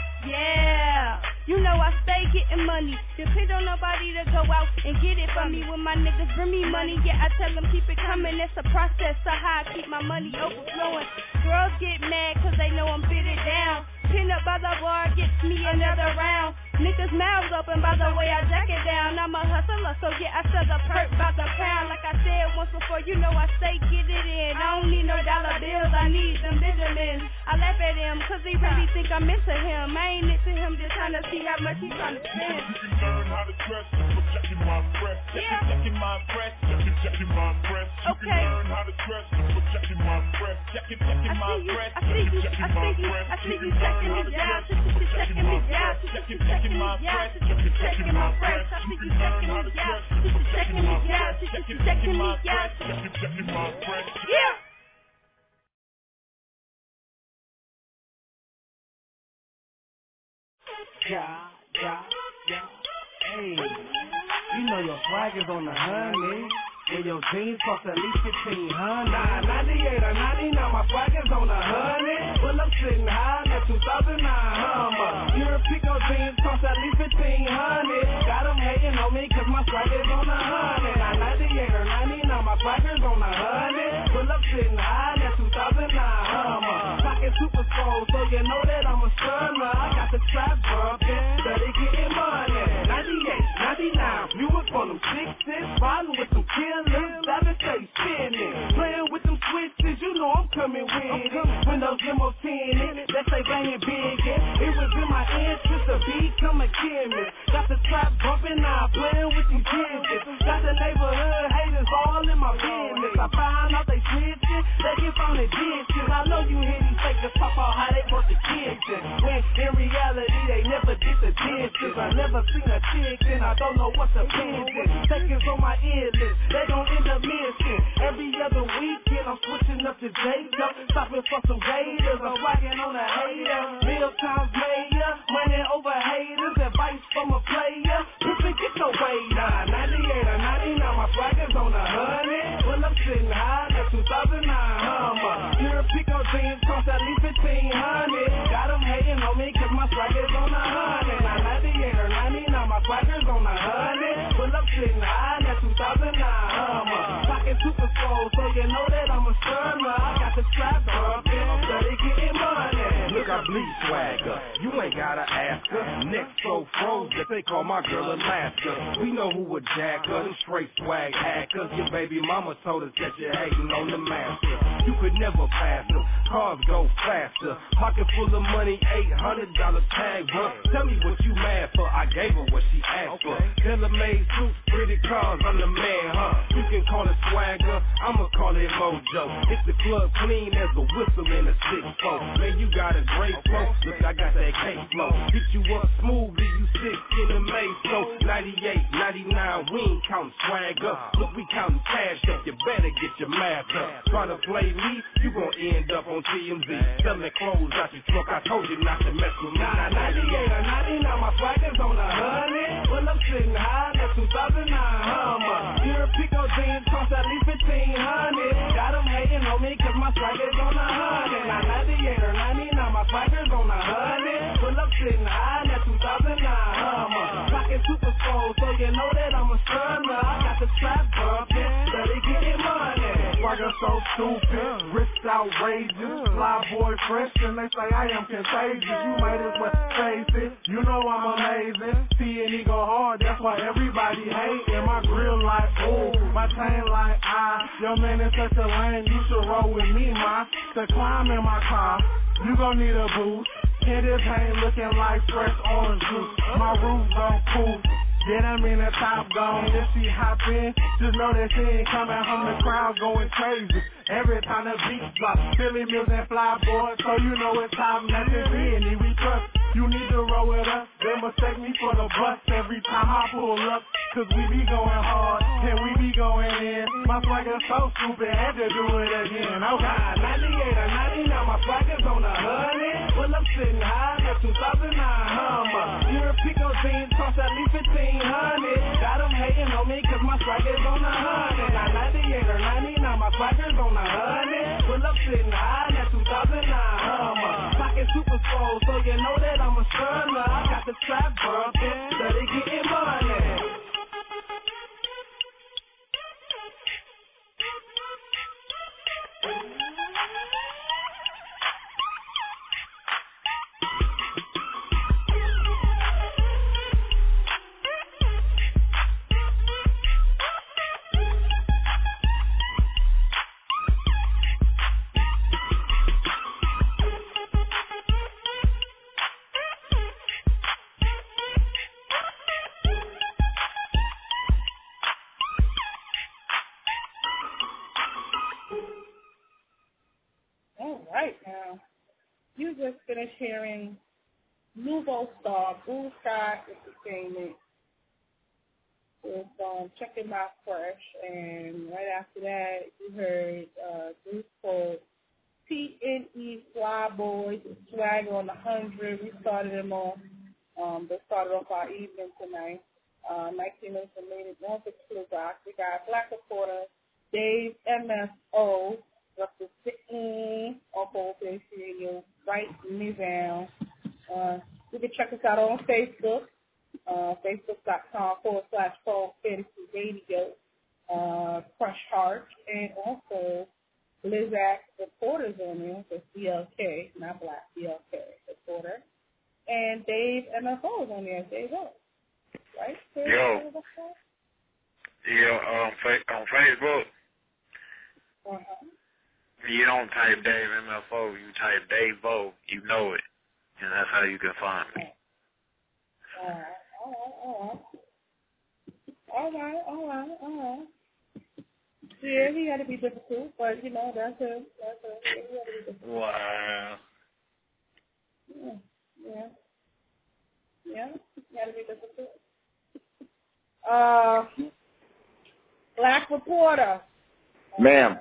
yeah. You know I stay getting money, depend on nobody to go out and get it for me. When my niggas bring me money, yeah, I tell them keep it coming. It's a process, so how I keep my money overflowing. Girls get mad cause they know I'm fitted down. Pin up by the bar, gets me another round. Niggas' mouths open by the way I jack it down. I'm a hustler, so yeah, I sell the perk by the pound. Like I said once before, you know I say get it in. I don't need no dollar bills, I need them Benjamins. I laugh at him, cause he really think I'm into him. I ain't into him, just trying to see how much he's trying to spend. You can learn how to dress, but checking my fresh. Yeah. Checking my fresh, checking my fresh. You Okay. can learn how to dress, but checking my fresh. Checking my fresh. I see you checking me out. Checking me out. Checking me out. Checking my fresh. Checking my fresh. I see you checking me out. Checking me out. Checking me out. Checking my fresh. Yeah. Hey, you know your swag is on the honey. When your jeans cost at least 1,500. 98 or 99, my swag is on the honey. Well, I'm sitting high, that 2009 Hummer. Your Pico jeans cost at least 1,500. Got them hating on me cause my swag is on the honey. 98 or 99, my swag is on the honey. Well, I'm sitting high, that 2009 Hummer. Pocket super swole, so you know that I'm a stunner. I got the trap bumping, steady getting money. 98, 99, you was for them sixes, riding with some killers, that stay spinning. Playing with them switches, you know I'm coming with it. When those limos tinted, that say banging big. It was in my interest to become a chemist. Got the trap bumping, now playing with these kids. Got the neighborhood haters all in my business. I find out they switching, they get from the dishes. I know you hear these fakers talk about how they work the kitchen, when in reality they never did the dishes. I never seen a chick and I don't know what's the business. Takers on my ear list, they gon' end up missing. Every other weekend I'm switching up to Jacob, stopping for some gators. I'm swagging on a hater, meal times mayor, money over haters, advice from a player. Pippin, get your weight on. 98 or 99, my swag is on the honey. Well, I'm sitting high, that 2009 Hummer. Your Pico jeans cost at least 1,500. Got them hating on me cause my swag is on the honey. 98 or 99, my swag is on the honey. Well, I'm sitting high, that 2009 Hummer. Pocket super swole, so you know that I'm a stunner. I got the trap bumping, I'm steady getting money. Look, I bleed swagger, you ain't gotta ask her. Neck so froze that they call my girl Alaska. We know who a jacker, them straight swag hackers. Your baby mama told us that you're hating on the master. You could never pass her, cars go faster. Pocket full of money, $800 tag, bro. Tell me what you mad for, I gave her what she asked for. Tailor-made suits, pretty cars, I'm the man, huh? You can call it swagger, I'ma call it mojo. Hit the club clean as a whistle in a 6-4. Man, you got a great flow, look, I got that cake flow. Hit you up smoothly, you sick in the maze, so 98, 99, we ain't counting swagger. Look, we counting cash up, you better get your math up. Try to play me, you gon' end up on TMZ. Selling clothes out your truck, I told you not to mess with me. 98 or 99, my swag is on the honey. Well, I'm sitting high, that 2009 Hummer. Your Pico jeans cost at least 1,500. Got them hating on me cause my swag is on the honey. 98 or 99, my swag is on the honey. Well, I'm sitting high, that 2009 Hummer. Pocket super swole, so you know that I'm a stunner. I got the trap bumping, steady getting money. Swagger so stupid, wrist outrageous, fly boy fresh, and they say I am contagious. You might as well face it, you know I'm amazing. C&E go hard, that's why everybody hate. And my grill like, ooh, my chain like, your man is such a lame, you should roll with me, ma. To climb in my car, you gon' need a boost. And this ain't looking like fresh orange juice. My roof gon' poof. Get him in the top gone. If she hop in, just know that she ain't coming from the crowd going crazy. Every time the beat drop, Philly Mills and Fly Boys, so you know it's time that it's in. We trust, you need to roll with us. They mistake me for the bus every time I pull up. Cause we be going hard, and we be going in. My swagger's so stupid, had to do it again. Okay. 98 or 99, my swagger's on the honey. Well, I'm sitting high, that 2009 Hummer. Your Pico jeans cost at least 1,500. Got them hating on me cause my swagger's on the honey. 98 or 99, my swagger's on the honey. Well, I'm sitting high, that 2009 Hummer. Pocket super swole, so you know that I'm a stunner. I got the trap bumping, steady getting money. You just finished hearing Nouveau Star, Blue Sky Entertainment with Checking My Fresh, and right after that you heard a group called T&E Fly Boys, Swag on the 100. We started them off They started off our evening tonight. 19 minutes related, one for Clue Rock. We got Black Reporter, Dave MFO, representing on Bold Face Radio. Write me down. You can check us out on Facebook, facebook.com/Phone Fantasy Radio, Crush Heart, and also Lizak Reporters on there, so CLK, not Black, CLK Reporter. And Dave MFO is on there, Dave O. Right? Yo, on Facebook, you don't type Dave MFO, you type Dave O, you know it, and that's how you can find me. All right. Yeah, he had to be difficult, but, you know, that's it. He had to be difficult. Wow. Yeah, he had to be difficult. Black Reporter. Ma'am.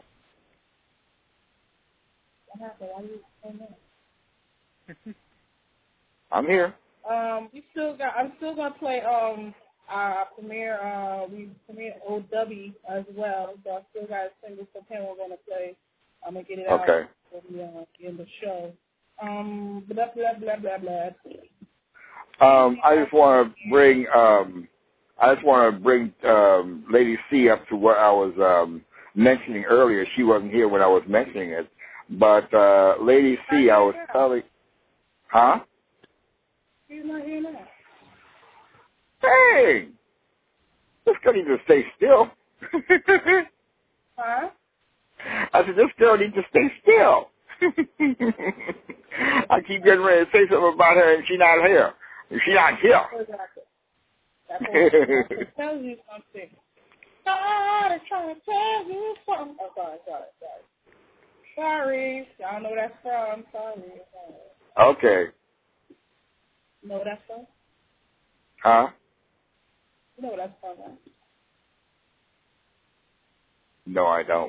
What happened? Why you saying that? I'm here. I'm still gonna play our premiere OW as well. So I still got a single for him we're gonna play. I'm gonna get it out Okay. for the end of the show. Blah blah blah blah blah. I just want to bring Lady C up to what I was mentioning earlier. She wasn't here when I was mentioning it, but Lady C, I was telling, huh? She's not here now. Hey, this girl needs to stay still. Huh? I said, this girl needs to stay still. I keep getting ready to say something about her, and she's not here. She's not here. That's what to tell you something. God is trying to tell you something. Oh, sorry. Y'all know where that's from. Sorry. Okay. You know where that's from? Huh? You know where that's from, right? No, I don't.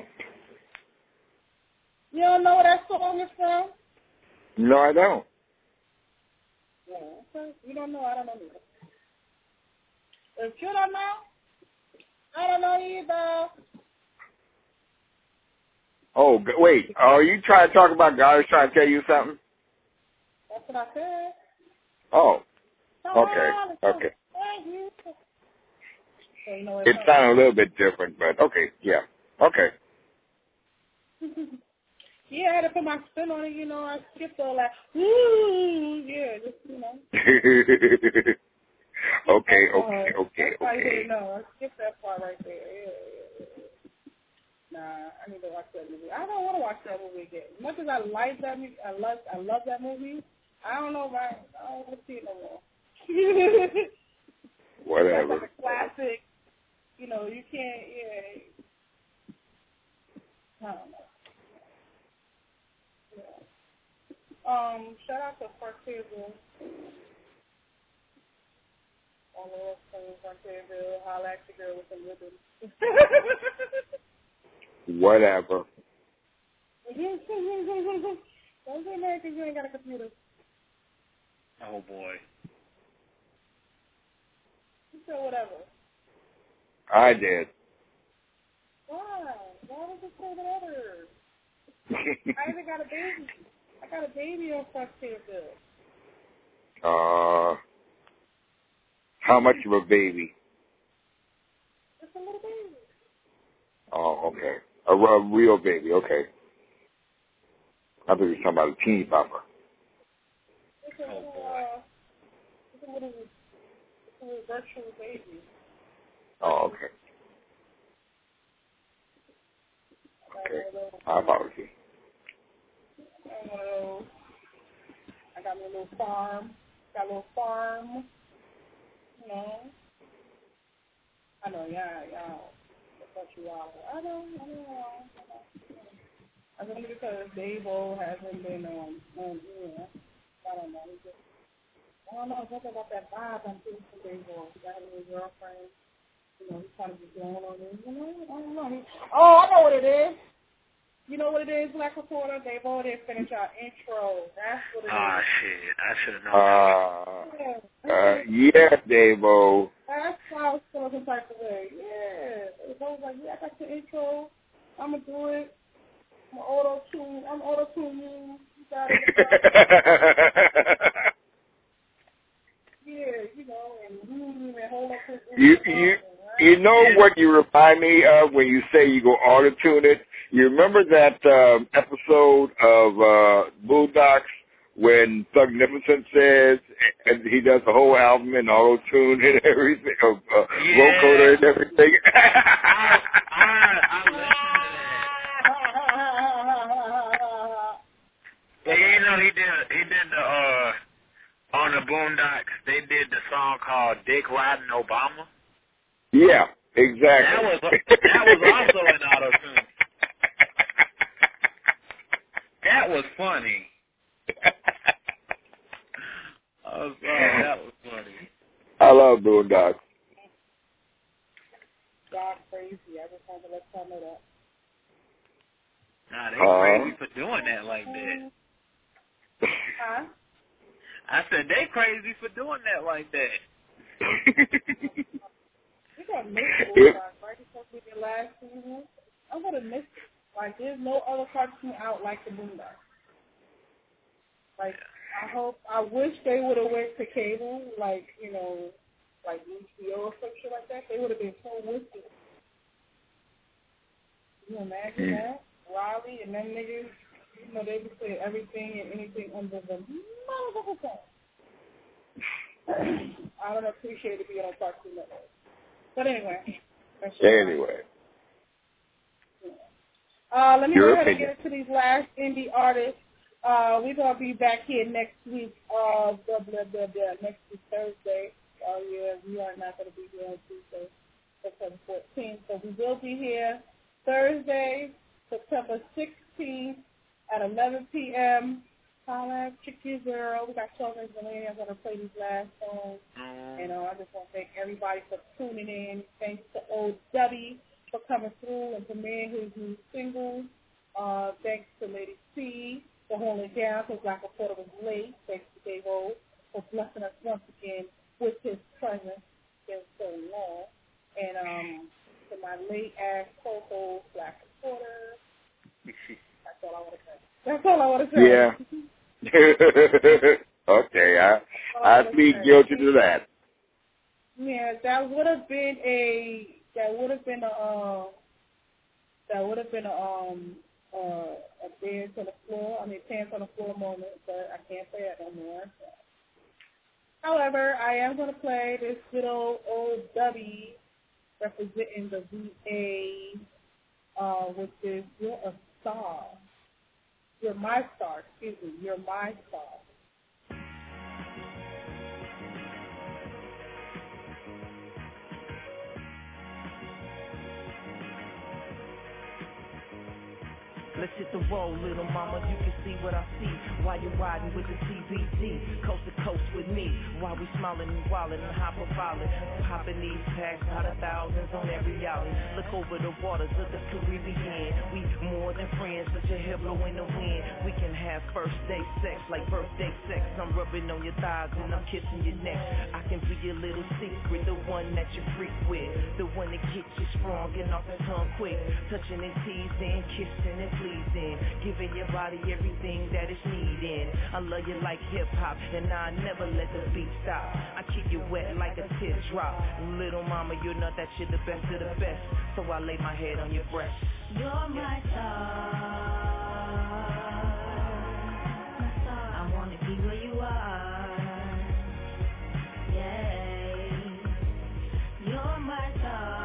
You don't know where that song is from? No, I don't. Yeah, okay. You don't know, I don't know either. If you don't know, I don't know either. Oh, wait. Are you trying to talk about God is trying to tell you something? That's what I said. Oh. Okay. So, you know, It sounded a little bit different, but okay. Yeah. Okay. Yeah, I had to put my spin on it, you know. I skipped all that. Yeah, just, you know. Okay. That's why you didn't know. I skipped that part right there. Yeah. Nah, I need to watch that movie. I don't want to watch that movie again. As much as I like that movie, I love that movie. I don't know if I don't want to see it no more. Whatever. It's like a classic. You know, you can't. Yeah. I don't know. Yeah. Shout out to Frontierville. On the West Coast, Frontierville. Holla at the girl with the ribbons. Whatever. Don't get mad because you ain't got a computer. Oh, boy. You said whatever. I did. Why? Why would you say whatever? I even got a baby. I got a baby on Frontierville. How much of a baby? It's a little baby. Oh, okay. A real baby, okay. I thought you were talking about a teeny bopper. It's a little virtual baby. Oh, okay. Okay. My apologies. I got me a little farm. You know. I know, y'all. That's you all. I know. I think because Dave-O hasn't been I don't know. I don't know, something about that vibe I'm feeling from Dave-O. He got a little girlfriend. You know, he's trying to get going on it. You know, I don't know. I know what it is. You know what it is, Black Reporter? They've already finished our intro. That's what it is. Shit. I should have known. Yeah, Dave-O. That's why I was feeling some type of way. Yeah. I was like, yeah, I got the intro. I'm going to do it. I'm auto-tune you. You got it. Yeah, you know, and hold up his You know what you remind me of when you say you go auto-tune it? You remember that episode of Boondocks when Thugnificent says, and he does the whole album in auto-tune and everything, vocoder and everything? Yeah, you know, he did the, on the Boondocks, they did the song called Dick Riding Obama. Yeah, exactly. That was also an auto-tune. That was funny. That was funny. I love Boondocks. God crazy. I just wanted to let y'all know that. Nah, they crazy for doing that like that. Huh? I said they crazy for doing that like that. We got miss Boondocks, right? It's supposed to be the last season. I'm gonna miss it. Like, there's no other cartoon out like the Boondocks. Like, I wish they would have went to cable, like, you know, like HBO or some shit like that. They would have been so wicked. Can you imagine that? Riley and them niggas, you know, they would say everything and anything under the motherfucker sun. I don't appreciate it being on Cartoon Network. But anyway. Let me go ahead and get into these last indie artists. We're going to be back here next week, next week Thursday. Oh, yeah, we are not going to be here on Tuesday, September 14th. So we will be here Thursday, September 16th at 11 p.m. Holla, Chicky Zero. We got Children's Millennium. I'm going to play these last songs. And I just want to thank everybody for tuning in. Thanks to Old Dubby for coming through and premiering his new single. Thanks to Lady C for holding it down because Black Reporter was late. Thanks to Dave O for blessing us once again with his presence. It's been so long. And to my late-ass co-host, Black Reporter. That's all I want to say. That's all I want to say. Yeah. Okay, I plead guilty to that. Yeah, that would have been a dance on the floor. I mean, pants on the floor moment, but I can't say that no more. So. However, I am going to play this little Old Dubby representing the VA, which is You're a Star. You're my star. Excuse me. You're my star. Let's hit the road, little mama, you can see what I see while you're riding with the TBT, coast to coast with me, while we smiling and wildin' and hyper-violent, popping these packs out of thousands on every outing. Look over the waters of the Caribbean, we more than friends, but your hair blowing the wind. We can have first day sex like birthday sex. I'm rubbing on your thighs and I'm kissing your neck. I can be your little secret, the one that you freak with, the one that gets you strong and off the tongue quick, touching and teasing, kissing and pleasing, giving your body everything that it's needing. I love you like hip-hop, and I never let the beat stop. I keep you wet like a teardrop. Little mama, you know that you're the best of the best, so I lay my head on your breast. You're my star, my star. I wanna be where you are. Yeah, you're my star.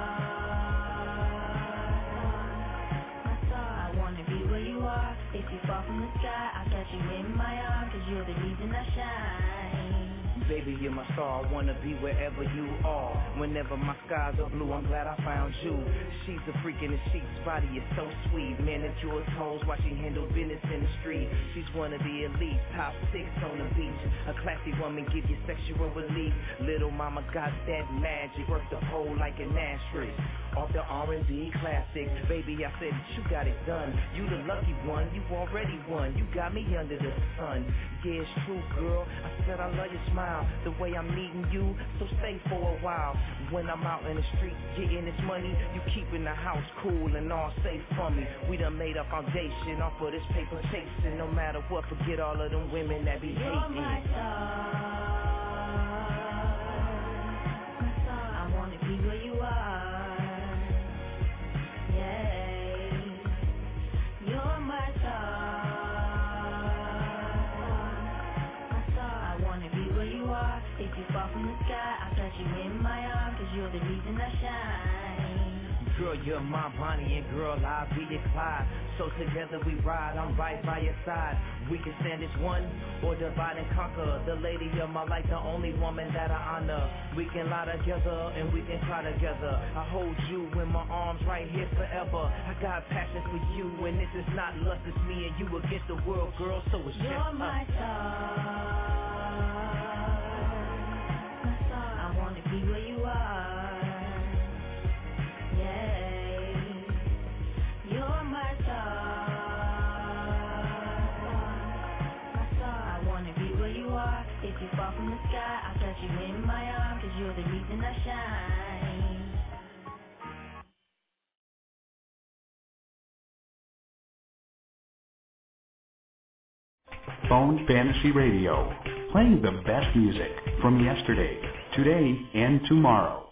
If you fall from the sky, I'll catch you in my arms, 'cause you're the reason I shine. Baby, you're my star, I wanna be wherever you are. Whenever my skies are blue, I'm glad I found you. She's a freak in the sheets, body is so sweet. Manicured toes, watching handle business in the street. She's one of the elite, top 6 on the beach. A classy woman, give you sexual relief. Little mama got that magic, work the pole like an asterisk. Off the R&B classic, baby, I said that you got it done. You the lucky one, you already won. You got me under the sun. Yeah, it's true, girl. I said I love your smile, the way I'm meeting you. So stay for a while. When I'm out in the street getting this money, you keeping the house cool and all safe from me. We done made a foundation off of this paper chasing. No matter what, forget all of them women that be hating. You're my star. I wanna be where you are. You're my star. I wanna be where you are. If you fall from the sky, I'll touch you in my arms, 'cause you're the reason I shine. Girl, you're my Bonnie, and girl, I'll be your Clyde. So together we ride, I'm right by your side. We can stand as one, or divide and conquer. The lady of my life, the only woman that I honor. We can lie together, and we can cry together. I hold you in my arms right here forever. I got passion for you, and this is not lust, it's me and you against the world, girl, so it's just us. You're my star. I wanna be where you are. You're my star. I wanna be where you are. If you fall from the sky, I'll touch you in my arms, 'cause you're the reason I shine. Phone Fantasy Radio, playing the best music from yesterday, today, and tomorrow.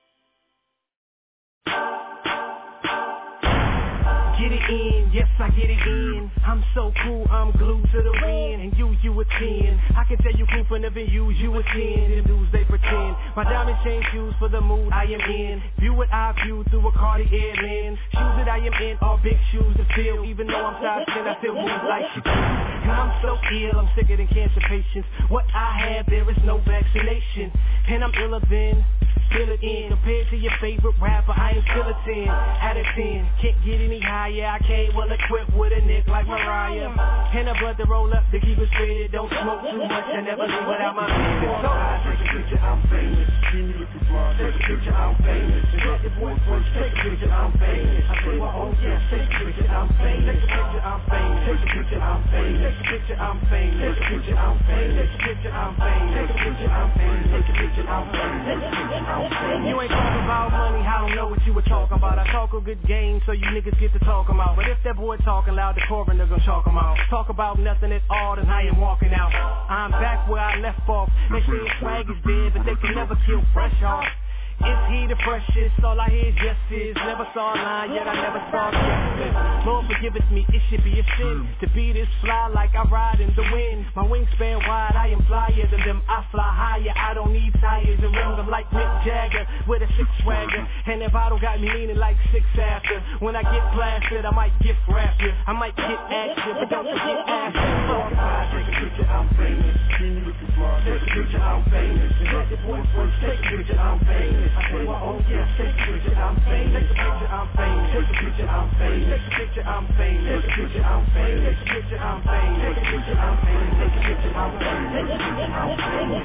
Get it in, yes I get it in. I'm so cool, I'm glued to the wind. And you a 10. I can tell you cool for never use you a 10. Them dudes they pretend. My diamond chain shoes for the mood I am in. View what I view through a Cartier lens. Shoes that I am in are big shoes to fill. Even though I'm size 10, I still move like she do. And I'm so ill, I'm sicker than cancer patients. What I have, there is no vaccination. And I'm iller than fill it in. Compared to your favorite rapper, I am still a 10 out of 10. Can't get any higher, I came well equipped with a neck like Mariah. And a blood to roll up to keep it straight. Don't smoke too much, I never leave without my baby. So I take a picture, I'm famous. See me looking fly, take a picture, I'm famous. And let your boy first, take a picture, I'm famous. I say my own yes, take a picture, I'm famous. Take a picture, I'm famous. Take a picture, I'm famous. Take a picture, I'm famous. Take a picture, I'm famous. Take a picture, I'm famous. Take a picture, I'm famous. Take a picture, I'm famous. Take a picture, I'm famous. You ain't talking about money, I don't know what you were talking about. I talk a good game, so you niggas get to talk 'em out. But if that boy talking loud, the coroner gonna chalk 'em out. Talk about nothing at all, then I am walking out. I'm back where I left off. They say swag is dead, but they can never kill fresh off. Is he the freshest? All I hear is yeses. Never saw a line, yet I never saw justice. Lord forgiveth me, it should be a sin to be this fly like I ride in the wind. My wingspan wide, I am flyer than them. I fly higher, I don't need tires and rims. I'm like Mick Jagger with a 6 swagger. And that bottle got me leaning like 6 after. When I get blasted, I might gift wrap you. I might get action, but don't forget action. So I'm fly, take a picture, I'm famous. See me looking fly, take a picture, I'm famous. And let the boy first, take a picture, I'm famous. I say my own yes, take a picture, I'm famous. Take a picture, I'm famous. Take a picture, I'm famous. Take a picture, I'm famous. Take a picture, I'm famous. Take a picture, I'm famous. Take a picture, I'm famous. Take a picture, I'm famous. Take a picture, I'm famous.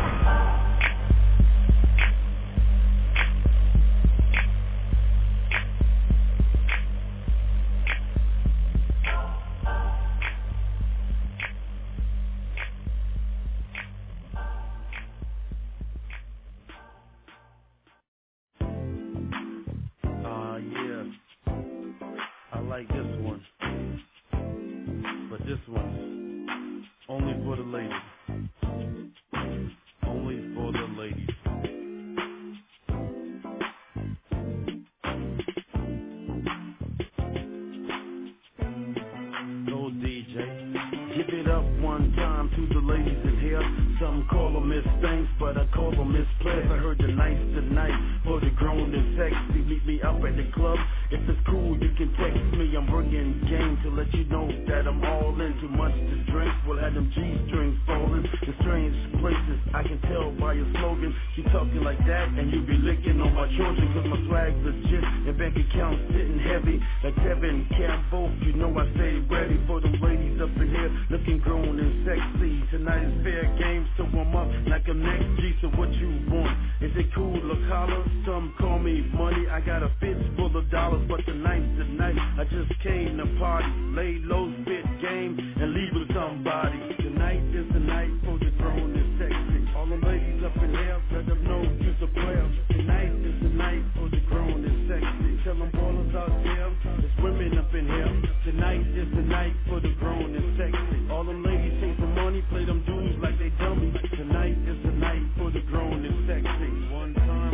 Like this one, but this one's only for the ladies. Only for the ladies. Go DJ, give it up one one time to the ladies in here. Some call them Miss Thanks, but I call them Miss Players. I heard the nights tonight for the grown and sexy. Meet me up at the club. If it's cool, you can text me. I'm bringing game to let you know that I'm all in. Too much to drink, we'll have them G-strings falling. In strange places, I can tell by your slogan. You talking like that, and you be licking on my children. Cause my flag's legit, and bank accounts sitting heavy. Like Kevin Campbell, you know I stay ready for them ladies up in here, looking grown and sexy. Tonight is fair game, so I'm up like I'm next G. So what you want? Is it cool, look holler? Some call me money, I got a fist full of dollars. But tonight's the night, I just came to party. Lay low, spit game, and leave with somebody. Tonight is the night for the grown and sexy. All the ladies up in here, let them know you's a player. Tonight is the night for the grown and sexy. Tell them ballers out there, there's women up in here. Tonight is the night for the grown and sexy. All them ladies take some money, play them dudes like they dummies. Tonight is the night for the grown and sexy. One time.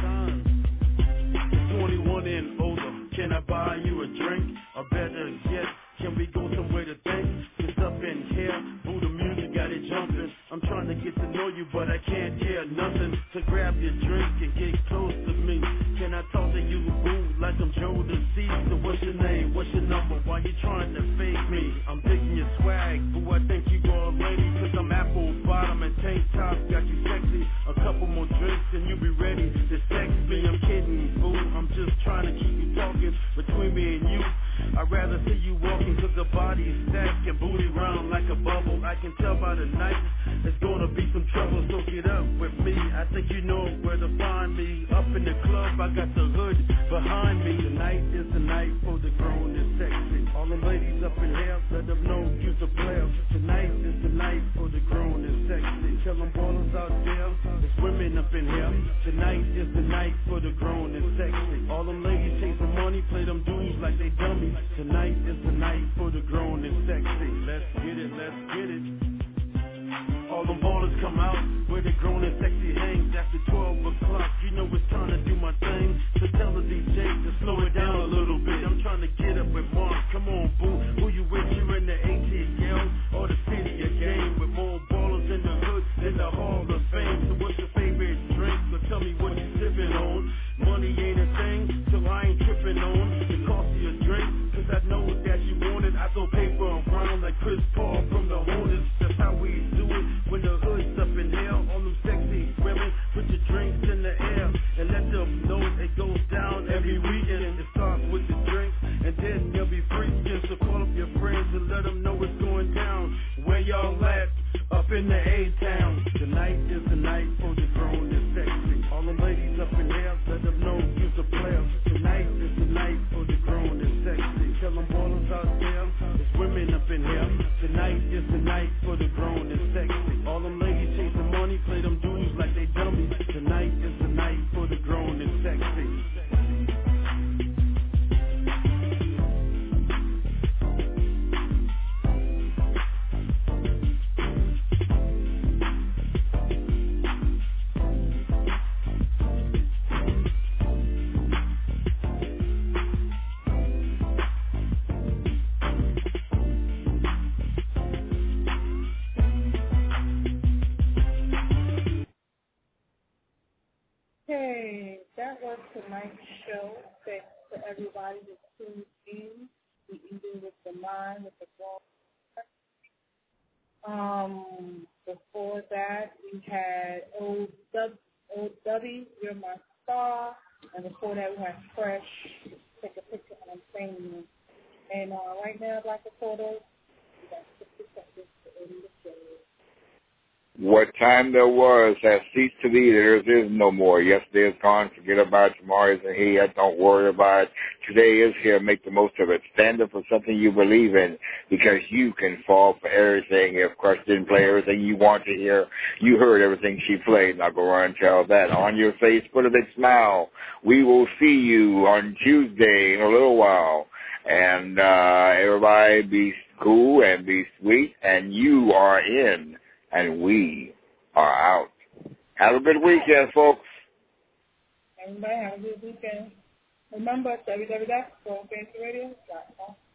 21 and older, can I buy you a drink? Or better yet, can we go somewhere to think? It's up in here, boo, the music got it jumping. I'm trying to get to know you, but I can't hear nothing. So grab your drink and get close to me. Can I talk to you, boo, like I'm Joe the C? So what's your name, what's your number, why you trying to fake me? I'm digging your swag, boo, I think you already. Cause I'm apple bottom and tank top, got you sexy. A couple more drinks and you be ready to sex me. I'm kidding, boo, I'm just trying to keep you talking between me and you. I'd rather see you walking cause the body is stacked and booty round like a bubble. I can tell by the night there's gonna be some trouble, so get up with me. I think you know where to find me. Up in the club, I got the hood behind me. Tonight is the night for the grown and sexy. All the ladies up in here, let them know you's a player. Tonight is the night for the grown and sexy. Tell them ballers out there, there's women up in here. Tonight is the night for the grown and sexy. All them ladies take some money, play them dudes like they dummies. Tonight is the night for the grown and sexy. Let's get it, let's get it. All them ballers come out where the grown and sexy hangs after 12 o'clock. You know it's time to do my thing. So tell the DJ to slow it down a little bit. I'm trying to get up with Mark. Come on, boo. Who you with? You in the ATL or the city again? With more ballers in the hood than the Hall of Fame. So what's your favorite drink? So tell me what you sipping on. Money ain't a thing, so I ain't tripping on the cost of your drink. Cause I know that you want it. I throw paper around like Chris Paul from the Hornets. That's how we do it when the hood's up in here. All them sexy women, put your drinks in the air and let them know it goes down every weekend. It starts with the drinks and then they'll be freaking. So call up your friends and let them know it's going down. Where y'all at? Up in the A-town. Tonight is the night for the grown and sexy. All the ladies up in here, let them know you's a player. Tonight is the night for the grown and sexy. Tell them ballers out there, there's women up in here. Tonight is the night for the grown and sexy. All them ladies chasing money, play them dudes like they dummies. Tonight is the night for the grown and sexy. Okay, that was tonight's show. Thanks to everybody that tuned in. We ended with the mind, with the ball. Before that, we had O.W., You're My Star. And before that, we had Fresh, Take a Picture, and I'm Saying You. And right now, I'd like to photo. We got 60 seconds to end the show. What time there was has ceased to be. There is no more. Yesterday is gone. Forget about it. Tomorrow isn't here. Don't worry about it. Today is here. Make the most of it. Stand up for something you believe in, because you can fall for everything. If Crush didn't play everything you want to hear, you heard everything she played. Now go around and tell that. On your face, put a big smile. We will see you on Tuesday in a little while. And everybody be cool and be sweet. And you are in. And we are out. Have a good weekend, folks. Everybody have a good weekend. Remember, www.soulfantasyradio.com.